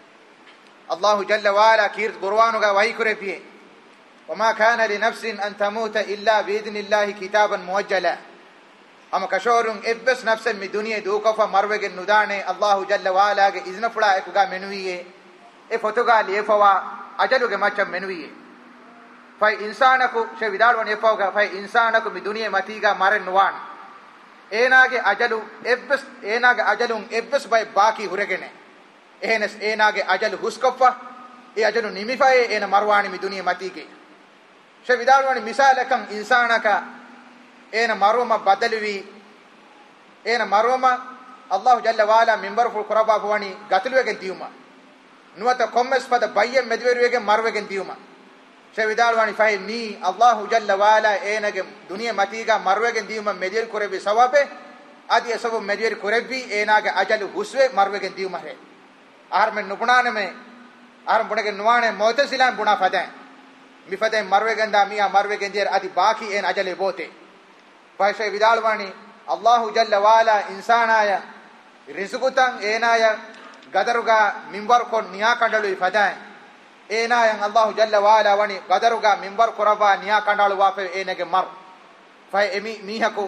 الله جل وعلا كيرت قرآنوغا وهي كربيه وما كان لنفس أن تموت إلا بإذن الله كتابا موجلا أما كشورون إبس نفس من دنيا دوكفا مروجن ندانه الله جل وعلا إذن فلا إكوغا منويه إيه فتوغا ليفوا أجلوغا ماچم منويه فاي إنسانكو شبيدالوان يفوغا فاي إنسانكو من دنيا ماتيغا مارن نوان إيناغي أجلو إبس إيناغي أجلون إبس باي باكي هرغنه إهنس إيناغي أجل هسكفا إيه أجلو نميفاي إينا مرواني من دنيا ماتيغي شبيدالوان مثالكم إنسانكا إينا مروما بدلوي إينا مروما الله جل وعلا منبر فالقربا فواني غتلوغن ديوما نوتا كومس فدا بايم مدويروغن مروغن ديوما شبيدالواني فاي مي الله جل وعلا إيناغ دنيا ماتيغا مروغن ديوما مدير كوربي سوابه أدي أسبو مدير كوربي إيناغ أجل هسوه مروغن ديوما هي أهر من نبنان में أهر بناके नुआने मोतसिलान बुना फदें मिफदें मरवेगंदा मिया मरवेगंदेर आदि बाकी एन अजले बोते पाशे विदालवाणी अल्लाह जल्ल वाला इंसानाया रिज़ुकुतंग एनाया गदरुगा मिंबर को निया कंडलु फदें एनाया अल्लाह जल्ल वाला वाणी गदरुगा मिंबर कुरबा निया कंडलु वाफे एनेगे मर फाय एमी मिहको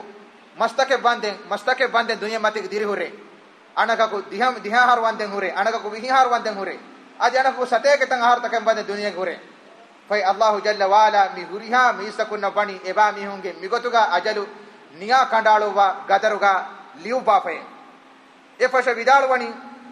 मस्तके बंदे दुनिया मतिक दिरी हुरे अनकको दिहा हार वंदे हुरे अनकको विहि हार वंदे हुरे आज अनकको सते के तंग हार तक बंदे दुनिया हुरे फाय अल्लाह जल्ल वाला मि हुरिहा मि सकुन बणी एबा मि होंगे मिगतुगा अजलु निया कंडालु वा गदरुगा लिउ बाफे ए फश विदालवणी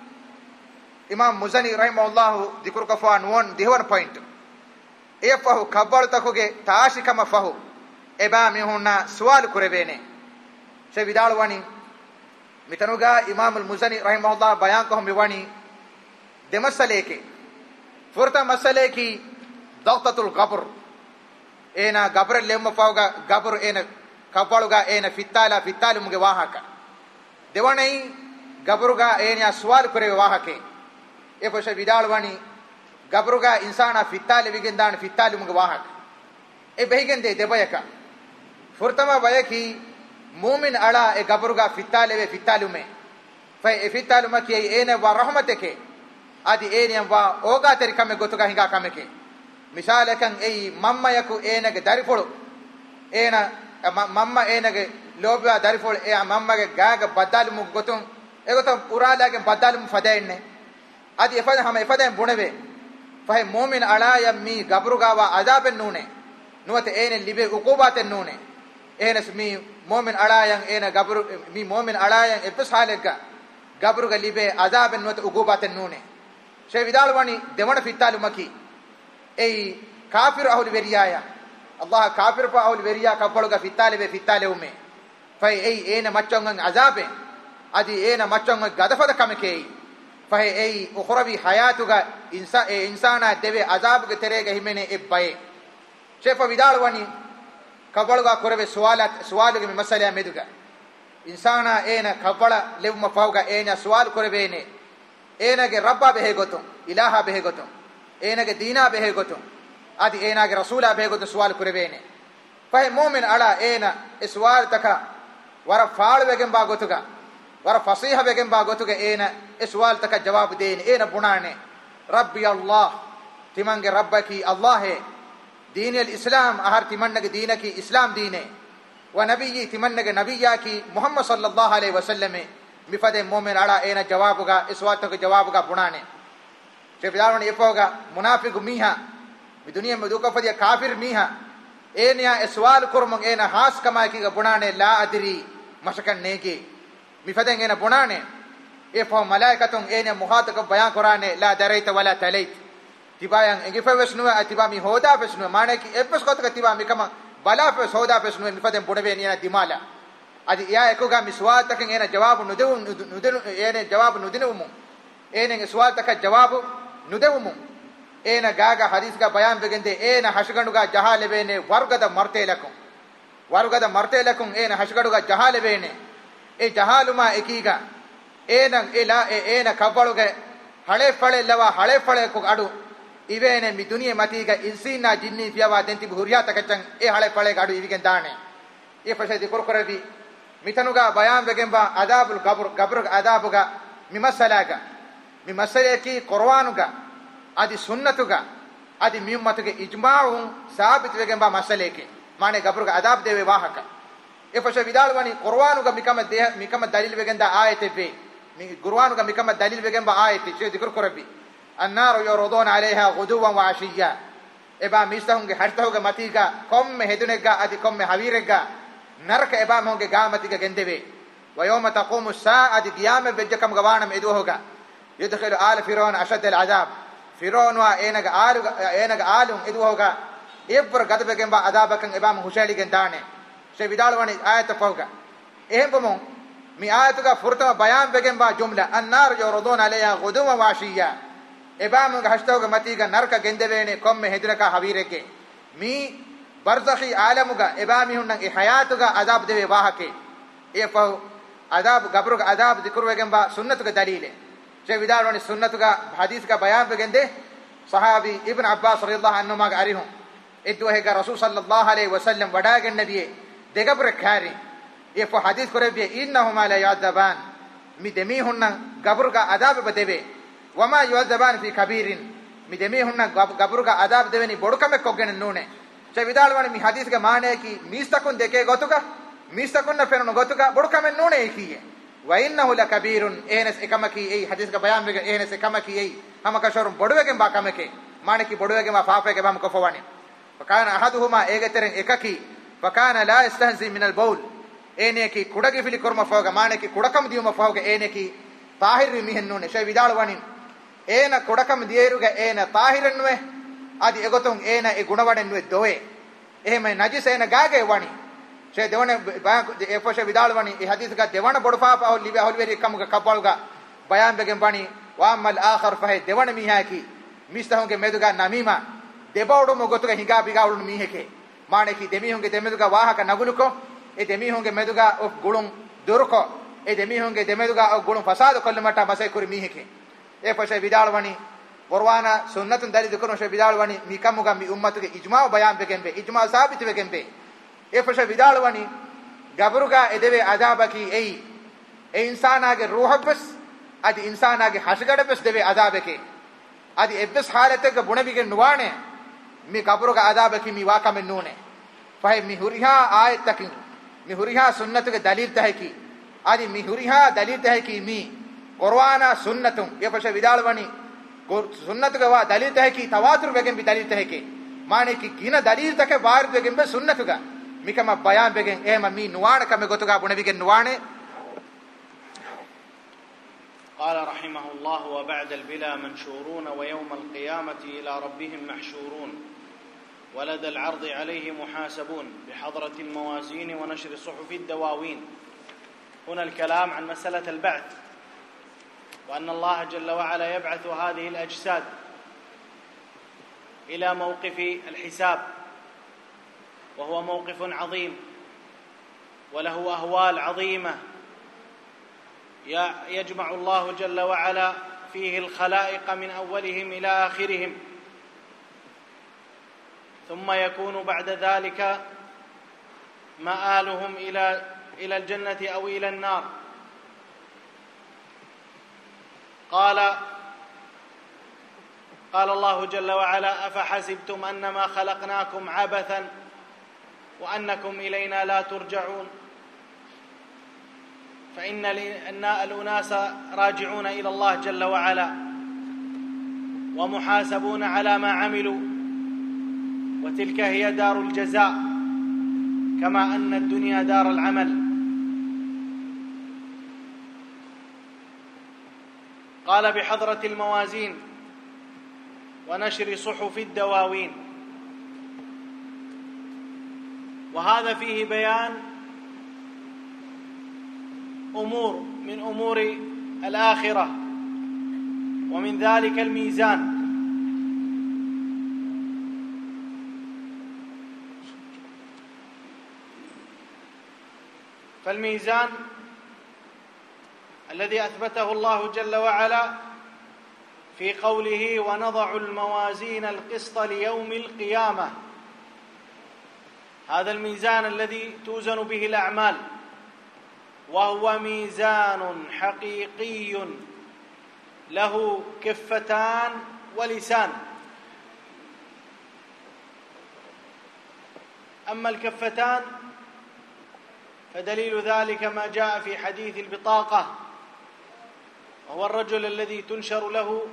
इमाम मुज़नी रहमहुल्लाह जिक्र कफा नुवन देवन पॉइंट ए फहु खबर तकोगे ताशिकम फहु एबा मि होना सवाल कुरेबेने शे विदालवणी मितनुगा इमाम मुज़नी रहमहुल्लाह बयान को हम विवानी दे मसले के फुरता मसले की दौततुल गब्र एना गब्र लेम पावगा गब्र एना कब्बलुगा एना फित्ताल मुगे वाहका देवणई गब्रुगा एना सवाल करे वाहके ए पश विदालवाणी गब्रुगा इंसाना फित्ताल विगिंदान फित्ताल मुगे वाहक ए बेहिगंदे देबयका फुरतमा बयकी मूमिन अड़ा ए गब्रुगा फित्ताले फित्तालु में फै ए फित्तालु मकी एने वा रहमत के आदि एने वा ओगा तरीका में गोतुगा हिंगा कमे के मिसालकन ए मम्मयकु एनेगे दरिफुळु ena mamma enage lobya darifol e mammage gaaga badalum gotun egotam uralage badalum fadaenne adi efada hama efada buneve fahe mu'min alaya mi gabrugawa azaben nune nuwate ene libe uqubaten nune enes mi mu'min alayan ena gabru mi mu'min alayan eppes halega gabruga libe azaben nuwate uqubaten nune she vidalwani devana fittalumaki ei kafir ahul veriyaya Allah kafir pa ahul veriya kapaluga fittale ume fai ei ena machongan azabe adi ena machongan gadafada kamekei fai ei ukhrawi hayatuga insana deve azabuge terega himene ebbaye shefa vidalwani kapaluga korave suwaluge me masala meduga insana ena kapala levma pauga ena suwal korabene enage rabba behe gotum ilaha behe gotum enage deena behe gotum adi enage rasula behe gotum suwal korabene fahe mu'min ala ena suwal taka wara faal wegen ba gotuga wara fasiha wegen ba gotuga ena suwal taka jawab deene ena bunane rabbi allah timange rabbaki allah he deen al-islam ahar timannage deenaki islam deene wa nabiyyi timannage nabiyaki muhammad sallallahu alaihi wasallam mifade mu'min ala ena jawabuga iswataka jawabuga bunane she bidalwan ifoga munafiq miha mi duniya me duka fadiya kafir miha enia iswal kurmun ena has kama ki bunane la adri mashakan neke mifade ena bunane ifo malaikatun ena muhataka bayan qurane la daraita wala talait tibayan engifa vesnuwa atiba mi hoda vesnuwa mane ki epes kotaka tiba mi kama bala pe soda vesnuwa mifade bunave ena dimala adi ya ekoga miswataken ena jawabu nudenu ene jawabu nudinu ene swataka jawabu nudemu ena gaga hadis ga bayan begende ena hashganduga jahalebene wargada martelakum ena hashgaduga jahalebene e jahaluma ekiga ena kabbaluge hale fale ko adu ivene mi duniya matiga insina jinni fiyawa denti huriyata kachan e hale fale adu ivigen dane e fashadi korkorabi mitanuga bayan begemba adabul gabur adabuga mi masalaki qur'anuga adi sunnatuga adi mi ummatuge ijma'un sabit begemba masalaki mane gaburga adab deve wahaka e fasha vidalwani qur'anuga mikama dalil begenda ayate be mi qur'anuga mikama dalil begemba ayate she dikr korabi annaru yuraduna alaiha ghuduwan wa ashiya eba mistahunge hartahuga matiga komme hedunega adi komme havirega narka eba monge gamatiga gendeve wa yawma taqumu as-sa'ati qiyamah bejkam gawanam eduhoga yudkhilu ala fir'aun ashad al-azab fir'aun wa enaga alum eduhoga ebbar gadbegemba adabakan eba mo hushali gendane she vidalwani ayata fawga ehembom mi ayatuga furta bayan begemba jumla an-nar yuraduna alayha ghuduwan wa ashiya eba monge hashtoga matiga narka gendevene komme hedunaka havirege mi barzakhi alamuga ebami hunnan e hayatuga azab deve wahake e fa azab gabruga azab zikrwegemba sunnatuga dalile she vidalwani sunnatuga hadithga bayan begende sahabi ibn abbas radhiyallahu anhu mag arihum edduhega rasul sallallahu alaihi wasallam wadagen nabiye degabre khari e fa hadith korebiye innahuma la yu'adaban mi demi hunnan gabruga azab bedeve wama yu'adaban fi kabirin mi demi hunnan gabruga azab deveni bodukame koggenen nune che vidalwani mi hadith ge maane ki mistakun deke gotuka mistakun na ferno gotuka bodukame nune ekiye wa innahu lakabirun enes ekamaki ei hadith ge bayan ge enes ekamaki ei hamaka shorum bodwege ba kameke maane ki bodwege ma faafege bam ko fawani fakana ahaduhuma egeteren ekaki fakana la yastahzi min al-bawl ene ki kudagi fili korma fawga maane ki kudakam diuma fawga ene ki tahir mi hennune che vidalwani ena kudakam dieruga ena tahirenwe adi egoton ena e gunawadenwe doe ehme najis ena gaage wani che devane e poshe vidalwani e hadith ga devana bodfa pa libe holveri kamuga kapaluga bayan begen bani wa amal akhar fa devane mihaki mistahunge meduga namima debawdu mogotuga hinga bigawlu miheke mane ki demihunge demeduga wahaka naguluko e demihunge meduga of gulun durko e demihunge demeduga of gulun fasad kolmata masay kuri miheke e poshe vidalwani qur'ana sunnatun dalil dikunu she vidalwani mi kamuga mi ummatuge ijma bayan begembe ijma sabit begembe e fasha vidalwani gabruga edeve azabaki ei e insanaage ruhbes adi insanaage hashgadebes deve azabeke adi ebbes halateke bunabige nuwane mi gabruga azabaki mi wakame nune فهي مهورها آية تكين مهورها سنة دليل تهكي آدي مهورها دليل تهكي مي قرآن سنة يفش بدال بني سنة كوا دليل تهكي تواتر بكم بدليل تهكي معنی کی کینا دلیل تک بار بگم به سنتگا میکم بیان بگم اهم می نوان کم گوتگا بنبیگن نوانه. قال رحمه الله: وبعد البلا منشورون ويوم القيامة إلى ربهم محشورون ولدى العرض عليه محاسبون بحضرة الموازين ونشر صحف الدواوين. هنا الكلام عن مسألة البعث، وأن الله جل وعلا يبعث هذه الأجساد إلى موقف الحساب، وهو موقف عظيم وله أهوال عظيمة يجمع الله جل وعلا فيه الخلائق من أولهم إلى آخرهم، ثم يكون بعد ذلك مآلهم إلى الجنة أو إلى النار. قال الله جل وعلا: أفحسبتم أنما خلقناكم عبثا وأنكم إلينا لا ترجعون. فإن الأناس راجعون إلى الله جل وعلا ومحاسبون على ما عملوا، وتلك هي دار الجزاء كما أن الدنيا دار العمل. قال: بحضرة الموازين ونشر صحف الدواوين. وهذا فيه بيان أمور من أمور الآخرة، ومن ذلك الميزان. فالميزان الذي أثبته الله جل وعلا في قوله: ونضع الموازين القسط ليوم القيامة، هذا الميزان الذي توزن به الأعمال، وهو ميزان حقيقي له كفتان ولسان. أما الكفتان فدليل ذلك ما جاء في حديث البطاقة، وهو الرجل الذي تنشر له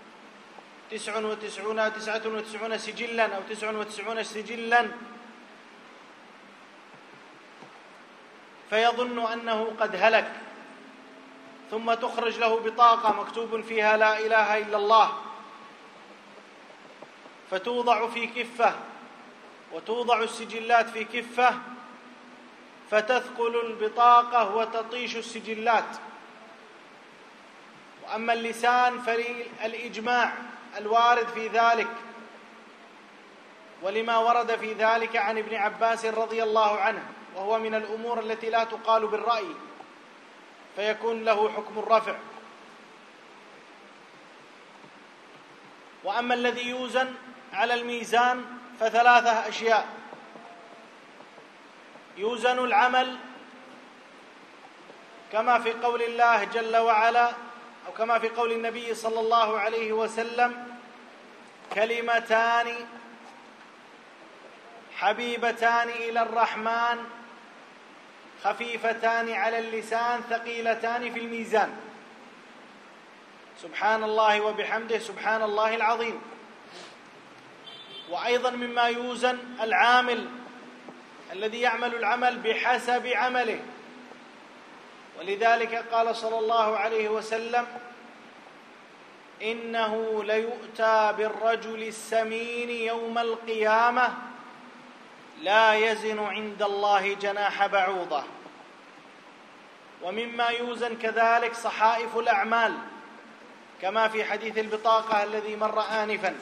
99 سجلا أو 99 سجلا، فيظن أنه قد هلك، ثم تخرج له بطاقة مكتوب فيها لا إله إلا الله، فتوضع في كفة وتوضع السجلات في كفة، فتثقل البطاقة وتطيش السجلات. وأما اللسان فالإجماع الوارد في ذلك، ولما ورد في ذلك عن ابن عباس رضي الله عنه، وهو من الأمور التي لا تقال بالرأي فيكون له حكم الرفع. وأما الذي يوزن على الميزان فثلاثة أشياء: يوزن العمل كما في قول الله جل وعلا، أو كما في قول النبي صلى الله عليه وسلم: كلمتان حبيبتان إلى الرحمن خفيفتان على اللسان ثقيلتان في الميزان، سبحان الله وبحمده سبحان الله العظيم. وأيضا مما يوزن العامل الذي يعمل العمل بحسب عمله، ولذلك قال صلى الله عليه وسلم: إنه ليؤتى بالرجل السمين يوم القيامة لا يزن عند الله جناح بعوضة. ومما يوزن كذلك صحائف الأعمال كما في حديث البطاقة الذي مر آنفا.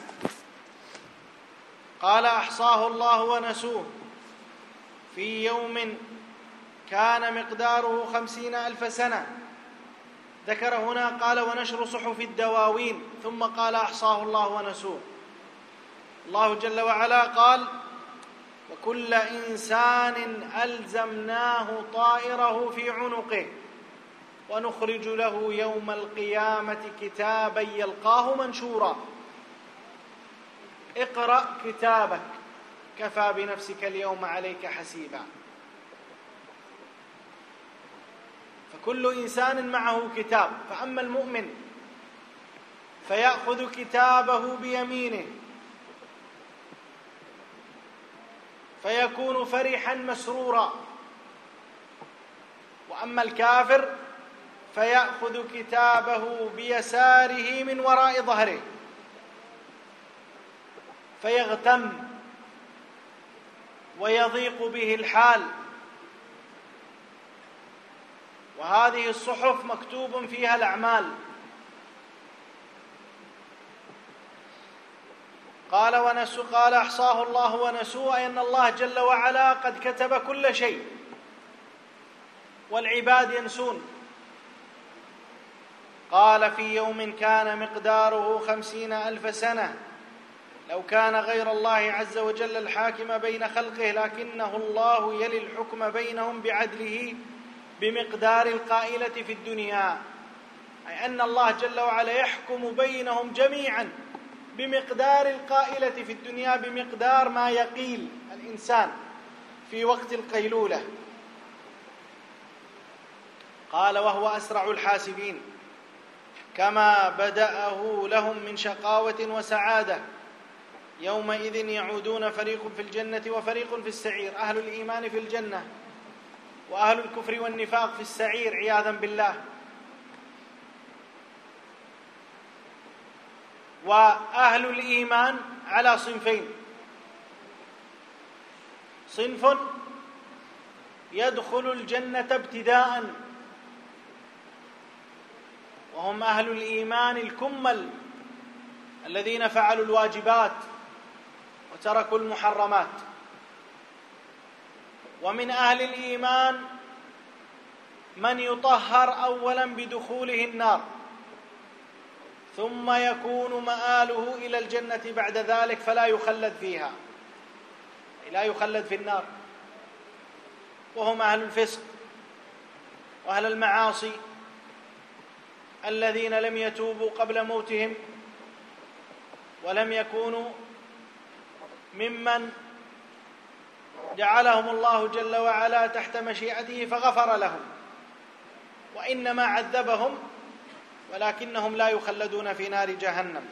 قال: أحصاه الله ونسوه في يوم كان مقداره 50,000 سنة. ذكر هنا قال: ونشر صحف الدواوين، ثم قال: أحصاه الله ونسوه. الله جل وعلا قال: وكل إنسان ألزمناه طائره في عنقه ونخرج له يوم القيامة كتابا يلقاه منشورا. اقرأ كتابك كفى بنفسك اليوم عليك حسيبا. فكل إنسان معه كتاب، فأما المؤمن فيأخذ كتابه بيمينه فيكون فرحا مسرورا، وأما الكافر فيأخذ كتابه بيساره من وراء ظهره فيغتم ويضيق به الحال. وهذه الصحف مكتوب فيها الأعمال. قال أحصاه الله ونسوه، أي أن الله جل وعلا قد كتب كل شيء والعباد ينسون. قال في يوم كان مقداره 50,000 سنة لو كان غير الله عز وجل الحاكم بين خلقه لكنه الله يلي الحكم بينهم بعدله بمقدار القائلة في الدنيا، أي أن الله جل وعلا يحكم بينهم جميعا بمقدار القائلة في الدنيا، بمقدار ما يقيل الإنسان في وقت القيلولة. قال وهو أسرع الحاسبين كما بدأه لهم من شقاوة وسعادة. يومئذ يعودون فريق في الجنة وفريق في السعير، أهل الإيمان في الجنة وأهل الكفر والنفاق في السعير عياذا بالله. وأهل الإيمان على صنفين: صنف يدخل الجنة ابتداء وهم أهل الإيمان الكمل الذين فعلوا الواجبات وتركوا المحرمات. ومن أهل الإيمان من يطهر أولا بدخوله النار ثم يكون مآله إلى الجنة بعد ذلك فلا يخلد فيها، لا يخلد في النار، وهم أهل الفسق وأهل المعاصي الذين لم يتوبوا قبل موتهم ولم يكونوا ممن جعلهم الله جل وعلا تحت مشيئته فغفر لهم، وإنما عذبهم ولكنهم لا يخلدون في نار جهنم.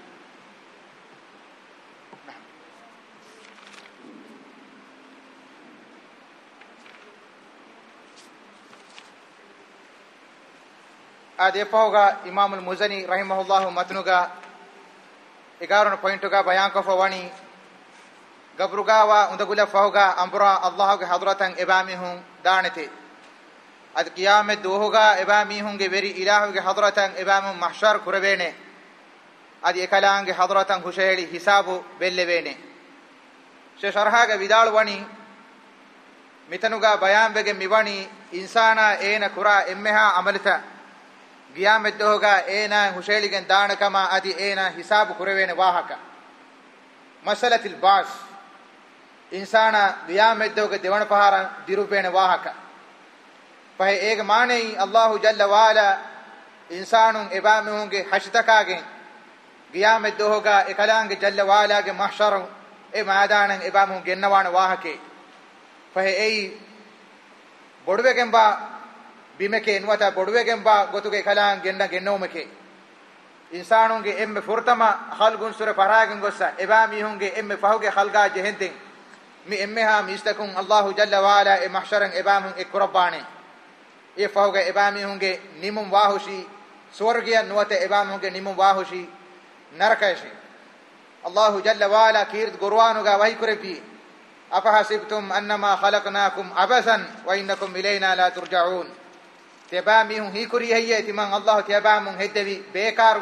ade pawga imam al muzani rahimahullah matnuga 11 pointuga bayan ko fawani gabruga wa undagula fawga ambra allah ge hadratan ebami hun danete ad qiyamet dohoga ebami hun ge veri ilahu ge hadratan ebami mahshar kurabene ad ekalang ge hadratan husheli hisabu bellevene she sharha ge vidal wani mitanuga bayan bege miwani insana ena kura emmeha amalita qiyamet dohoga ena husheligen daana kama adi ena hisabu kurevene wahaka masalatil baas insana qiyamet dohoga dewan pahara dirubene wahaka pahe ege maanei allah jalla wala insanun ebamehunge hashitakagen qiyamet dohoga ekalange jalla wala ge mahshar e maadanan ebamehun gennawana wahake pahe ei bodwegen ba bimeke enwata bodwegen ba gotuge kalan genna gennomeke insanunge emme furtama khalgun sura paragen gossa ebami hunge emme fahuge khalga jehenten mi emmeha mistakun allah jalla wala e mahsharan ebamun ekurabane e fahuge ebami hunge nimum wahushi swargiya nuwata ebami hunge nimum wahushi narakashi allah jalla wala kirt qur'anuga wahi kurepi afahasibtum annama khalaqnakum abasan wa innakum ilayna la turja'un tebami hun hikuri hayye timan allah tebamun heddevi bekar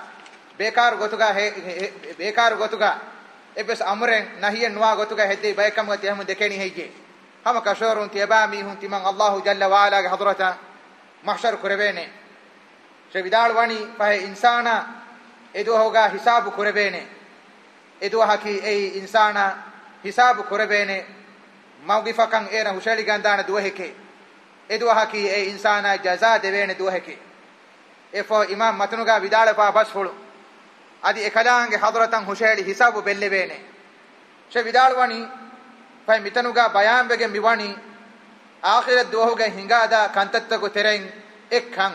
gotuga ebes amren nahiye nuwa gotuga hedde baykam gati hamu dekeni hayye hama kashorun tebami hun timan allah jalla wa ala ge hadrata mahshar kurebene shevidal wani pahe insana edu hoga hisabu kurebene edu haki ei insana hisabu kurebene mawgifakan era hushali gandana duheke edu haki e insana jaza devene duheke efo imam matnuga vidala pa basfulu adi ekalange hadratan hushali hisabu bellevene she vidal wani fay mitanuga bayan bege miwani akhirat duhoga hingada kantattago tereng ekkan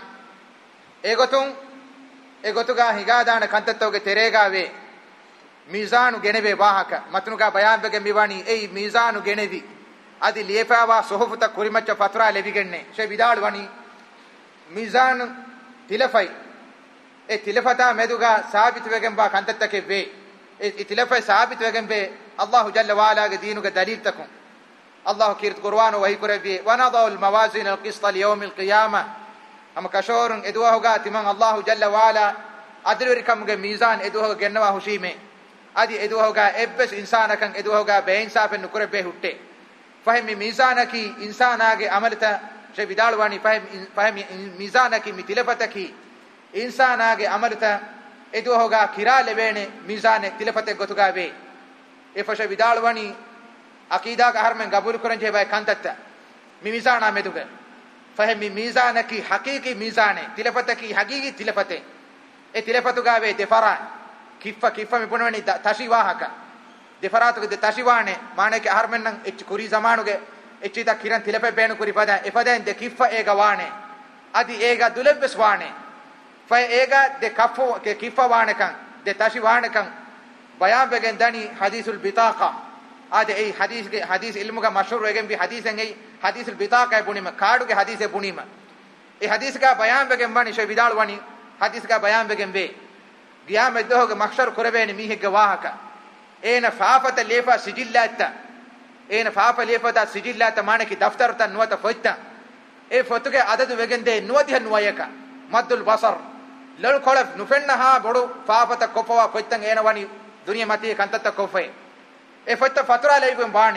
egotuga hingada kantattago terega ve mizanu geneve wahaka matanuga bayan bege miwani ei mizanu genevi adi liefawa sohfuta kurimacha fatra levigenne she vidal wani mizan tilafai e tilafata meduga sabit wegen ba kantattake ve e tilafai sabit wegen be Allah jalla wa ala ge deenuga dalil takum Allah kirt Qur'an wahi kurabi wa nadau al mawazin al qist li yawm al qiyamah am kashorun edwa hoga timan Allah jalla wa ala adri kam ge mizan edwa hoga genwa hushime adi edwa hoga ebbes insanakan edwa hoga be insafen nukurabe hutte fahmi mizanaki insanage amalta she vidalwani fahmi mizanaki mitilafataki insanage amalta edwa hoga kirale bene mizane tilafate gotuga be e fashe vidalwani aqida ka harmen gabul kuranje bay kantatta mi mizana meduga fahmi mizanaki haqiqi mizane tilafataki haqiqi tilafate e tilafatuga be defara kiffa mi punwani tashi wahaka defaratuge de tashiwane maneke harmen nan ech kuri zamanuge echida kiran tilape benu kuri pada efaden de kiffa ega wane adi ega dulebes wane fa ega de kaffu ke kiffa wane kan de tashiwane kan bayan begen dani hadithul bitaqa ade ei hadith ilmuga mashhur wegen bi hadithen ei hadithul bitaqa bunima kaaduge hadithe bunima e hadith ka bayan begen bani she vidal wani hadith ka bayan begen be qiyamah doge mahshar kurabeni mihege wahaka ena faafata lefa sijillata ena faafa lefata sijillata maneki daftarta nuwata foitta e fotuge adadu wegende nuwadiha nuwayaka maddul basar lal kolaf nufenna ha bodu faafata kopawa foittan ena wani duniya mati kantata kofai e foitta fatura leibun baane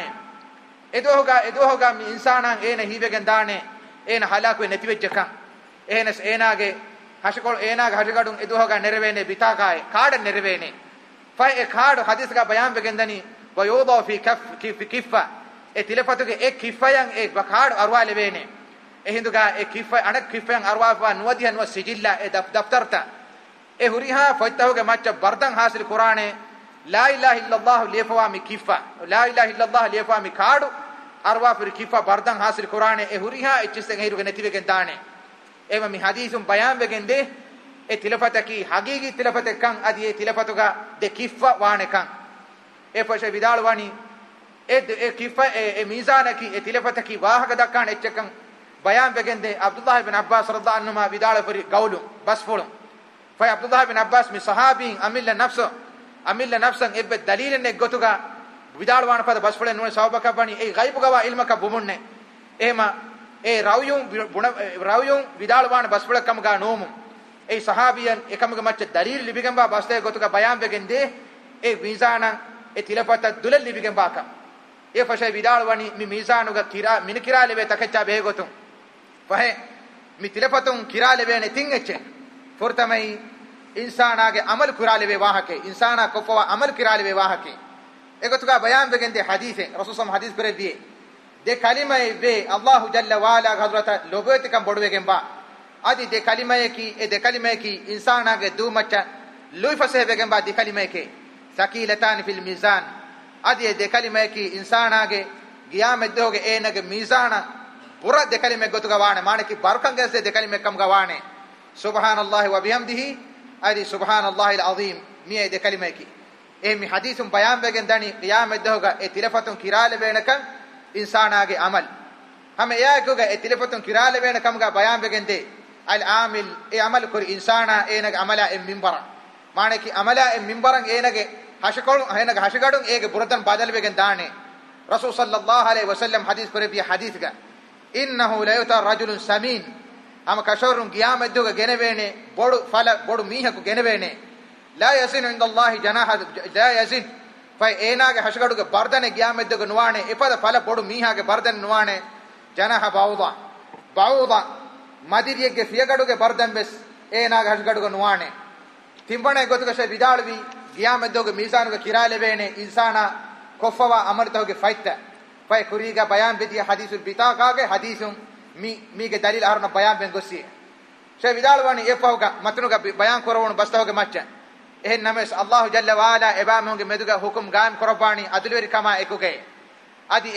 edohoga mi insanan ena hiwegen daane ena halaku netiwejjaka enage hashikol enage hashigadun edohoga nerevene bitakae kaada nerevene fa e kaadu hadis ga bayan begendani wa yuda fi kiffa e tilafatuge ek kiffayan ek bakaadu arwa levene e hinduga ek kiffa anak kiffayan arwa fa nuwadihan wa sijilla e daftarta e huriha faitahuge macha bardan hasil qur'ane la ilaha illallah lefawa mi kiffa la ilaha illallah lefawa mi kaadu arwa fir kiffa bardan hasil qur'ane e huriha echisten hiruge netivegen daane ema mi hadisum bayan begende e tilafataki haqiqi tilafate kan adi e tilafatuga de kiffa wane kan e fashe vidal wani e kiffa e mizanaki e tilafataki wahaga dakkan ecchekan bayan begende Abdullah ibn Abbas radhiyallahu anhu ma vidal fari qawlu basfulun fa Abdullah ibn Abbas mi sahabi amilla nafsan ebbe dalilen ne gotuga vidal wana pada basfulen no sawbaka bani e gaibu gawa ilmaka bumunne ema e rawiyun vidal wana basfulakam ga nomu ei sahabiyan ekamge macce dalil libigamba baste gotuga bayan begende e mizana e tilafata dulal libigamba ka e fashay vidal wani mi mizanuga kira min kira lebe takacca be gotum fahe mi tilafatun kira lebe ne tingecce fortamai insanaage amal kira lebe wahake insana kofawa amal kira lebe wahake e gotuga bayan begende hadithe rasul sam hadith kore die de kalima be Allah jalla wa ala hadrata lobete kam bodwe gemba adi de kalimay ki insana ge du macha lui fasebe gen ba de kalimay ke sakilatan fil mizan adi de kalimay ki insana ge qiyamah doge enage mizana pura de kalimay gotu ga wane mane ki barkan ge se de kalimay kam ga wane subhanallahi wa bihamdihi adi subhanallahi alazim mi de kalimay ki e mi hadithum bayan begen dani qiyamah doga e tilafatun kirale benakan insana ge amal hame ya ko ga e tilafatun kirale benakam ga bayan begen de al amil e amal kor insana enage amala em minbara mane ki amala em minbaran enage hashgadun ege buradan badal begen dane rasul sallallahu alaihi wasallam hadith kore bi hadith ga innahu la yuta rajulun samin am kashurun qiyamah doga genevene bodu miha ko genevene la yasinu inda allah janaha la yasin fa enage hashgaduge bardane qiyamah doga nuwane epada fala bodu miha ge bardane nuwane janaha bauda madiriyege fiyagaduge bardan bes enage hashgaduge nuwane timbane gotuga she vidalvi qiyamah doga misanuge kirale bene insana kofawa amartoge faitta fay kuriga bayan bidi hadithul bitaqa ge hadithum mi ge dalil arna bayan ben gossi she vidalwani efawga matnuga bayan korowon bastawge macca ehen names Allah jalla wa ala ebamonge meduga hukum gaam korobani adulweri kama ekuge adi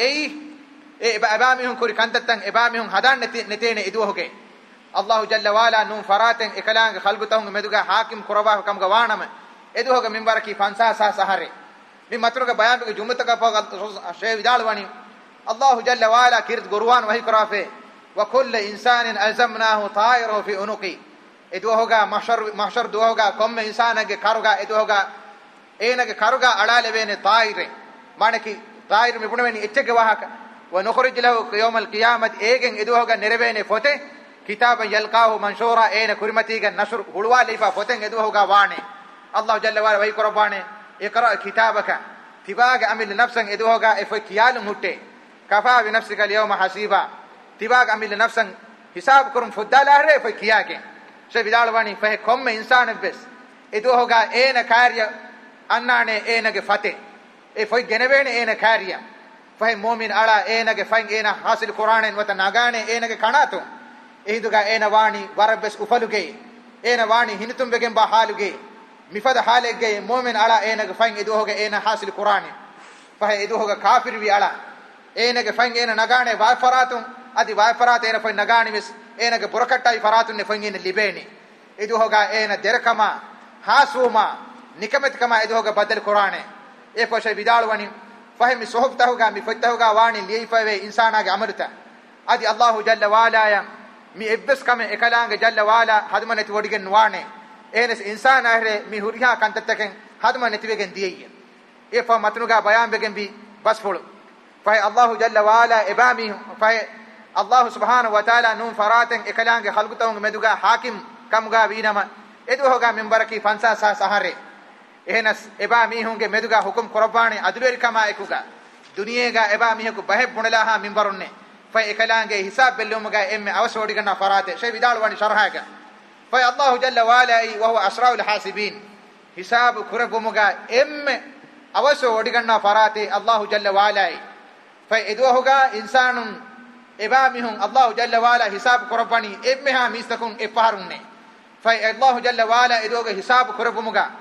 e ebamihun kuri kantattan ebamihun hadan netene iduhoge Allah jalla wala nun faraten ekalang khalgutahun meduga hakim kuraba kam gawanam iduhoge minbaraki fansa sa sahare mi matruga bayan ke jumtaka pa shay vidalwani Allah jalla wala kirt gurwan wahi kurafe wa kull insanin alzamnahu ta'irahu fi unuqi iduhoga mahshar duhoga komme insanage karuga iduhoga enage karuga alale vene ta'ire manaki ta'ir mibunweni echege wahaka wa nukhrij lahu yawm al-qiyamah egen iduhoga nerevene fote kitaban yalqahu manshura ena kurimatiga nashr hulwa leifa foten iduhoga wane Allah jalla wala wahi kurabane iqra kitabaka tibaga amil nafsan iduhoga efo kiyalum hutte kafa bi nafsika al-yawma hasiba tibaga amil nafsan hisab kurum fuddala hre efo kiyage she vidalwani fa komme insana bes iduhoga ena karya annane enage fate efo genevene ena karya fa mu'min ala enage fain ena hasil qur'anen wata nagane enage kanatu ehiduga ena wani warabes ufaluge ena wani hinitum begen ba haluge mifada halege mu'min ala enage fain iduhoga ena hasil qur'ani fa iduhoga kafir wi ala enage fain ena nagane wa faratun adi wa farat ena fain nagani mis enage burakattai faratun ne fain ena libeni iduhoga ena derakama hasuma nikamet kama iduhoga badal qur'ane e poshe vidalwani fahmi sohbtahuga mi fattahuga wani liifave insanaage amarta adi Allah jalla wala ya mi ebbes kame ekalanga jalla wala hadmanati wodigen wane enes insana ahre mi huriha kantattaken hadmanati wegen diyeye e fa matnuga bayan begen bi basful fa Allah jalla wala ibami fa Allah subhanahu wa ta'ala nun faraten ekalanga khalqutahum meduga hakim kamga winama eduhoga minbaraki fansa sa sahare ehnas eba mihunge meduga hukum korobani adulweri kama ekuga duniyega eba miheku bahe bunalaha minbarunne fa ekalange hisab bellumuga emme awasodi ganna farate shay vidalwani sharhaga fa Allah jalla wala wa huwa asraul hasibin hisab kurabumuga emme awasodi ganna farate Allah jalla wala fa eduhoga insanun eba mihun Allah jalla wala hisab korobani emme ha mistakun efaharunne fa Allah jalla wala eduhoga hisab kurabumuga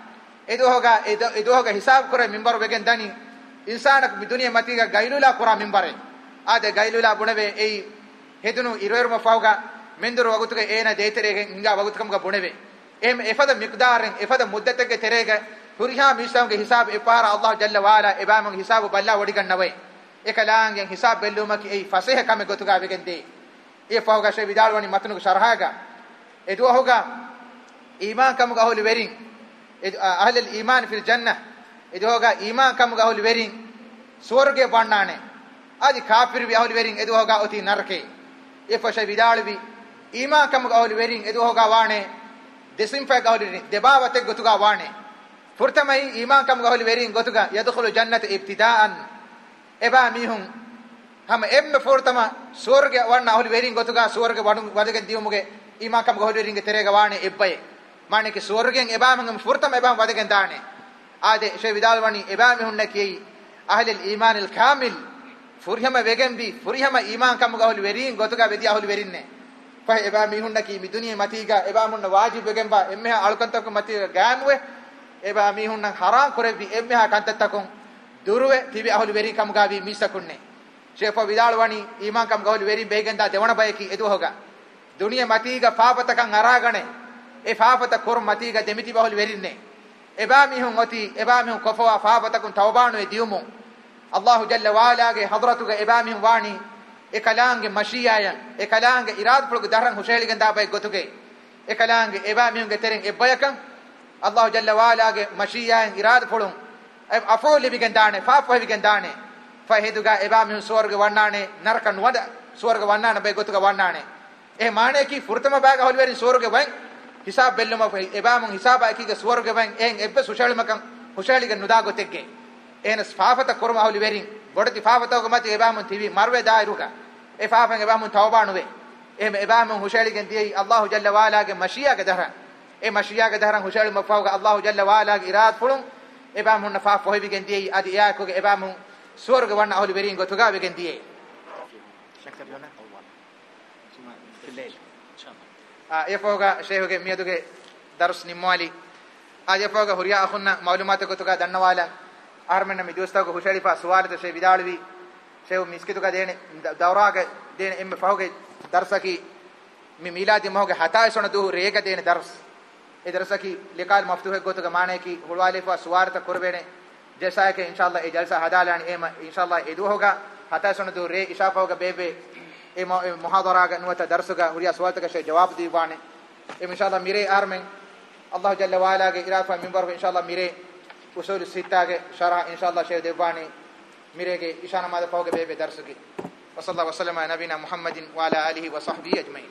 idohoga hisab kore minbar wegen dani insanak mi duniya matiga gailula kura minbare ade gailula bunave ei hedunu irwerma fawga menduru wagutuga ena deiterege hinga wagutukam ga bunave em efada miqdaren efada muddatege terege huriha misamge hisab epara Allah jalla wala ebamang hisab balla wadigan nawe ekalange hisab bellumaki ei faseha kame gotuga wegen de e fawga she vidalwani matnuga sharhaga edohoga iman kam ga holi werin أهل الإيمان في الجنة إدوهاga إيمان كم قهول ويرين سورجة بانانه أدي كافر بيهول ويرين إدوهاga أتي نركه إفشة بدال بي إيمان كم قهول ويرين إدوهاga وانه دسمفة قهول ويرين دبابة تقطعا وانه فرتماي إيمان كم قهول ويرين قطعا يدخل الجنة ابتداءً إبا ميهم هم إبن فرتما سورجة وانه قهول ويرين قطعا سورجة وادك ديومه إيمان كم قهول ويرين كتيرة وانه إباي mane ke swargen ebamangam furtam ebam wadagen dane ade she vidalwani ebam hunna ki ahli al iman al kamil furihama wegen bi furihama iman kam gahul werin gotuga wedi ahul werinne fa ebam hunna ki mi duniya matiga ebam hunna wajib wegen ba emme alukantak matiga ganwe ebam hunna haram korebi emme ha kantatakon durwe tibi ahul werin kam gabi misakunne she fa vidalwani iman kam gahul werin begenda devana bayki edu hoga duniya matiga faapatakan aragane e faafata kor matiga demiti bahul werinne ebami hun oti ebami hun kofa faafata kun tawbanu e diumu Allah jalla wala ge hadratuga ebami hun wani ekalange mashiyayan ekalange irad pulug darran husheli ganda bay gotuge ekalange ebami hun ge tereng ebayakan Allah jalla wala ge mashiyayan irad pulung afoli bigandane faafa bigandane fahiduga ebami hun swarga wannane narakan wada swarga wannane bay gotuga wannane e maane ki furtama baga holwerin swarga bay hisab belluma fa ebamon hisaba akiga swarga ban en ebbe sushalimakan hushaliga nuda gotegge enas faafata korma holi werin bodati faafata go mati ebamon tivi marwe dairuga e faafan ebamon tawbanu we ebamon hushaligen diyi Allah jalla wala ge mashiya ge dara e mashiya ge dara hushali mafawga Allah jalla wala ge irad fulum ebamon nafa fohibigen diyi adi ya ko ge ebamon swarga wanna holi werin gotuga wegen diyi shakar yona suma filay يفوق شيخ ميدوغي درس نموالي يفوق هريا أخونا معلومات كتوغا دنوالا أرمنا مدوستا كو هشالي فا سوالة شيء بدالوي شيء مسكتو كدين دوراغ دين ام فوق درسكي ميلادي موغ حتى سن دو ريغ دين درس درسكي لقال مفتوح گوتگ معنی کی ہڑوالے فا سوارت قربنے جیسا ہے کہ انشاءاللہ یہ جلسہ ہدالان ایم انشاءاللہ ادو ہوگا حتى سن دو رے اشافہ ہوگا بے بے محاضرہ نوتا درس کا ہڑیا سوال تک جواب دی بانے انشاءاللہ میرے ارمن اللہ جل وعلا کے ارافہ منبر کو انشاءاللہ میرے اصول الستہ کے شرح انشاءاللہ شیخ دیوانی میرے کے اشانہ ماد فوق بے بے درس کی وصلی اللہ وسلم علی نبینا محمد وعلى آله وصحبه اجمعین.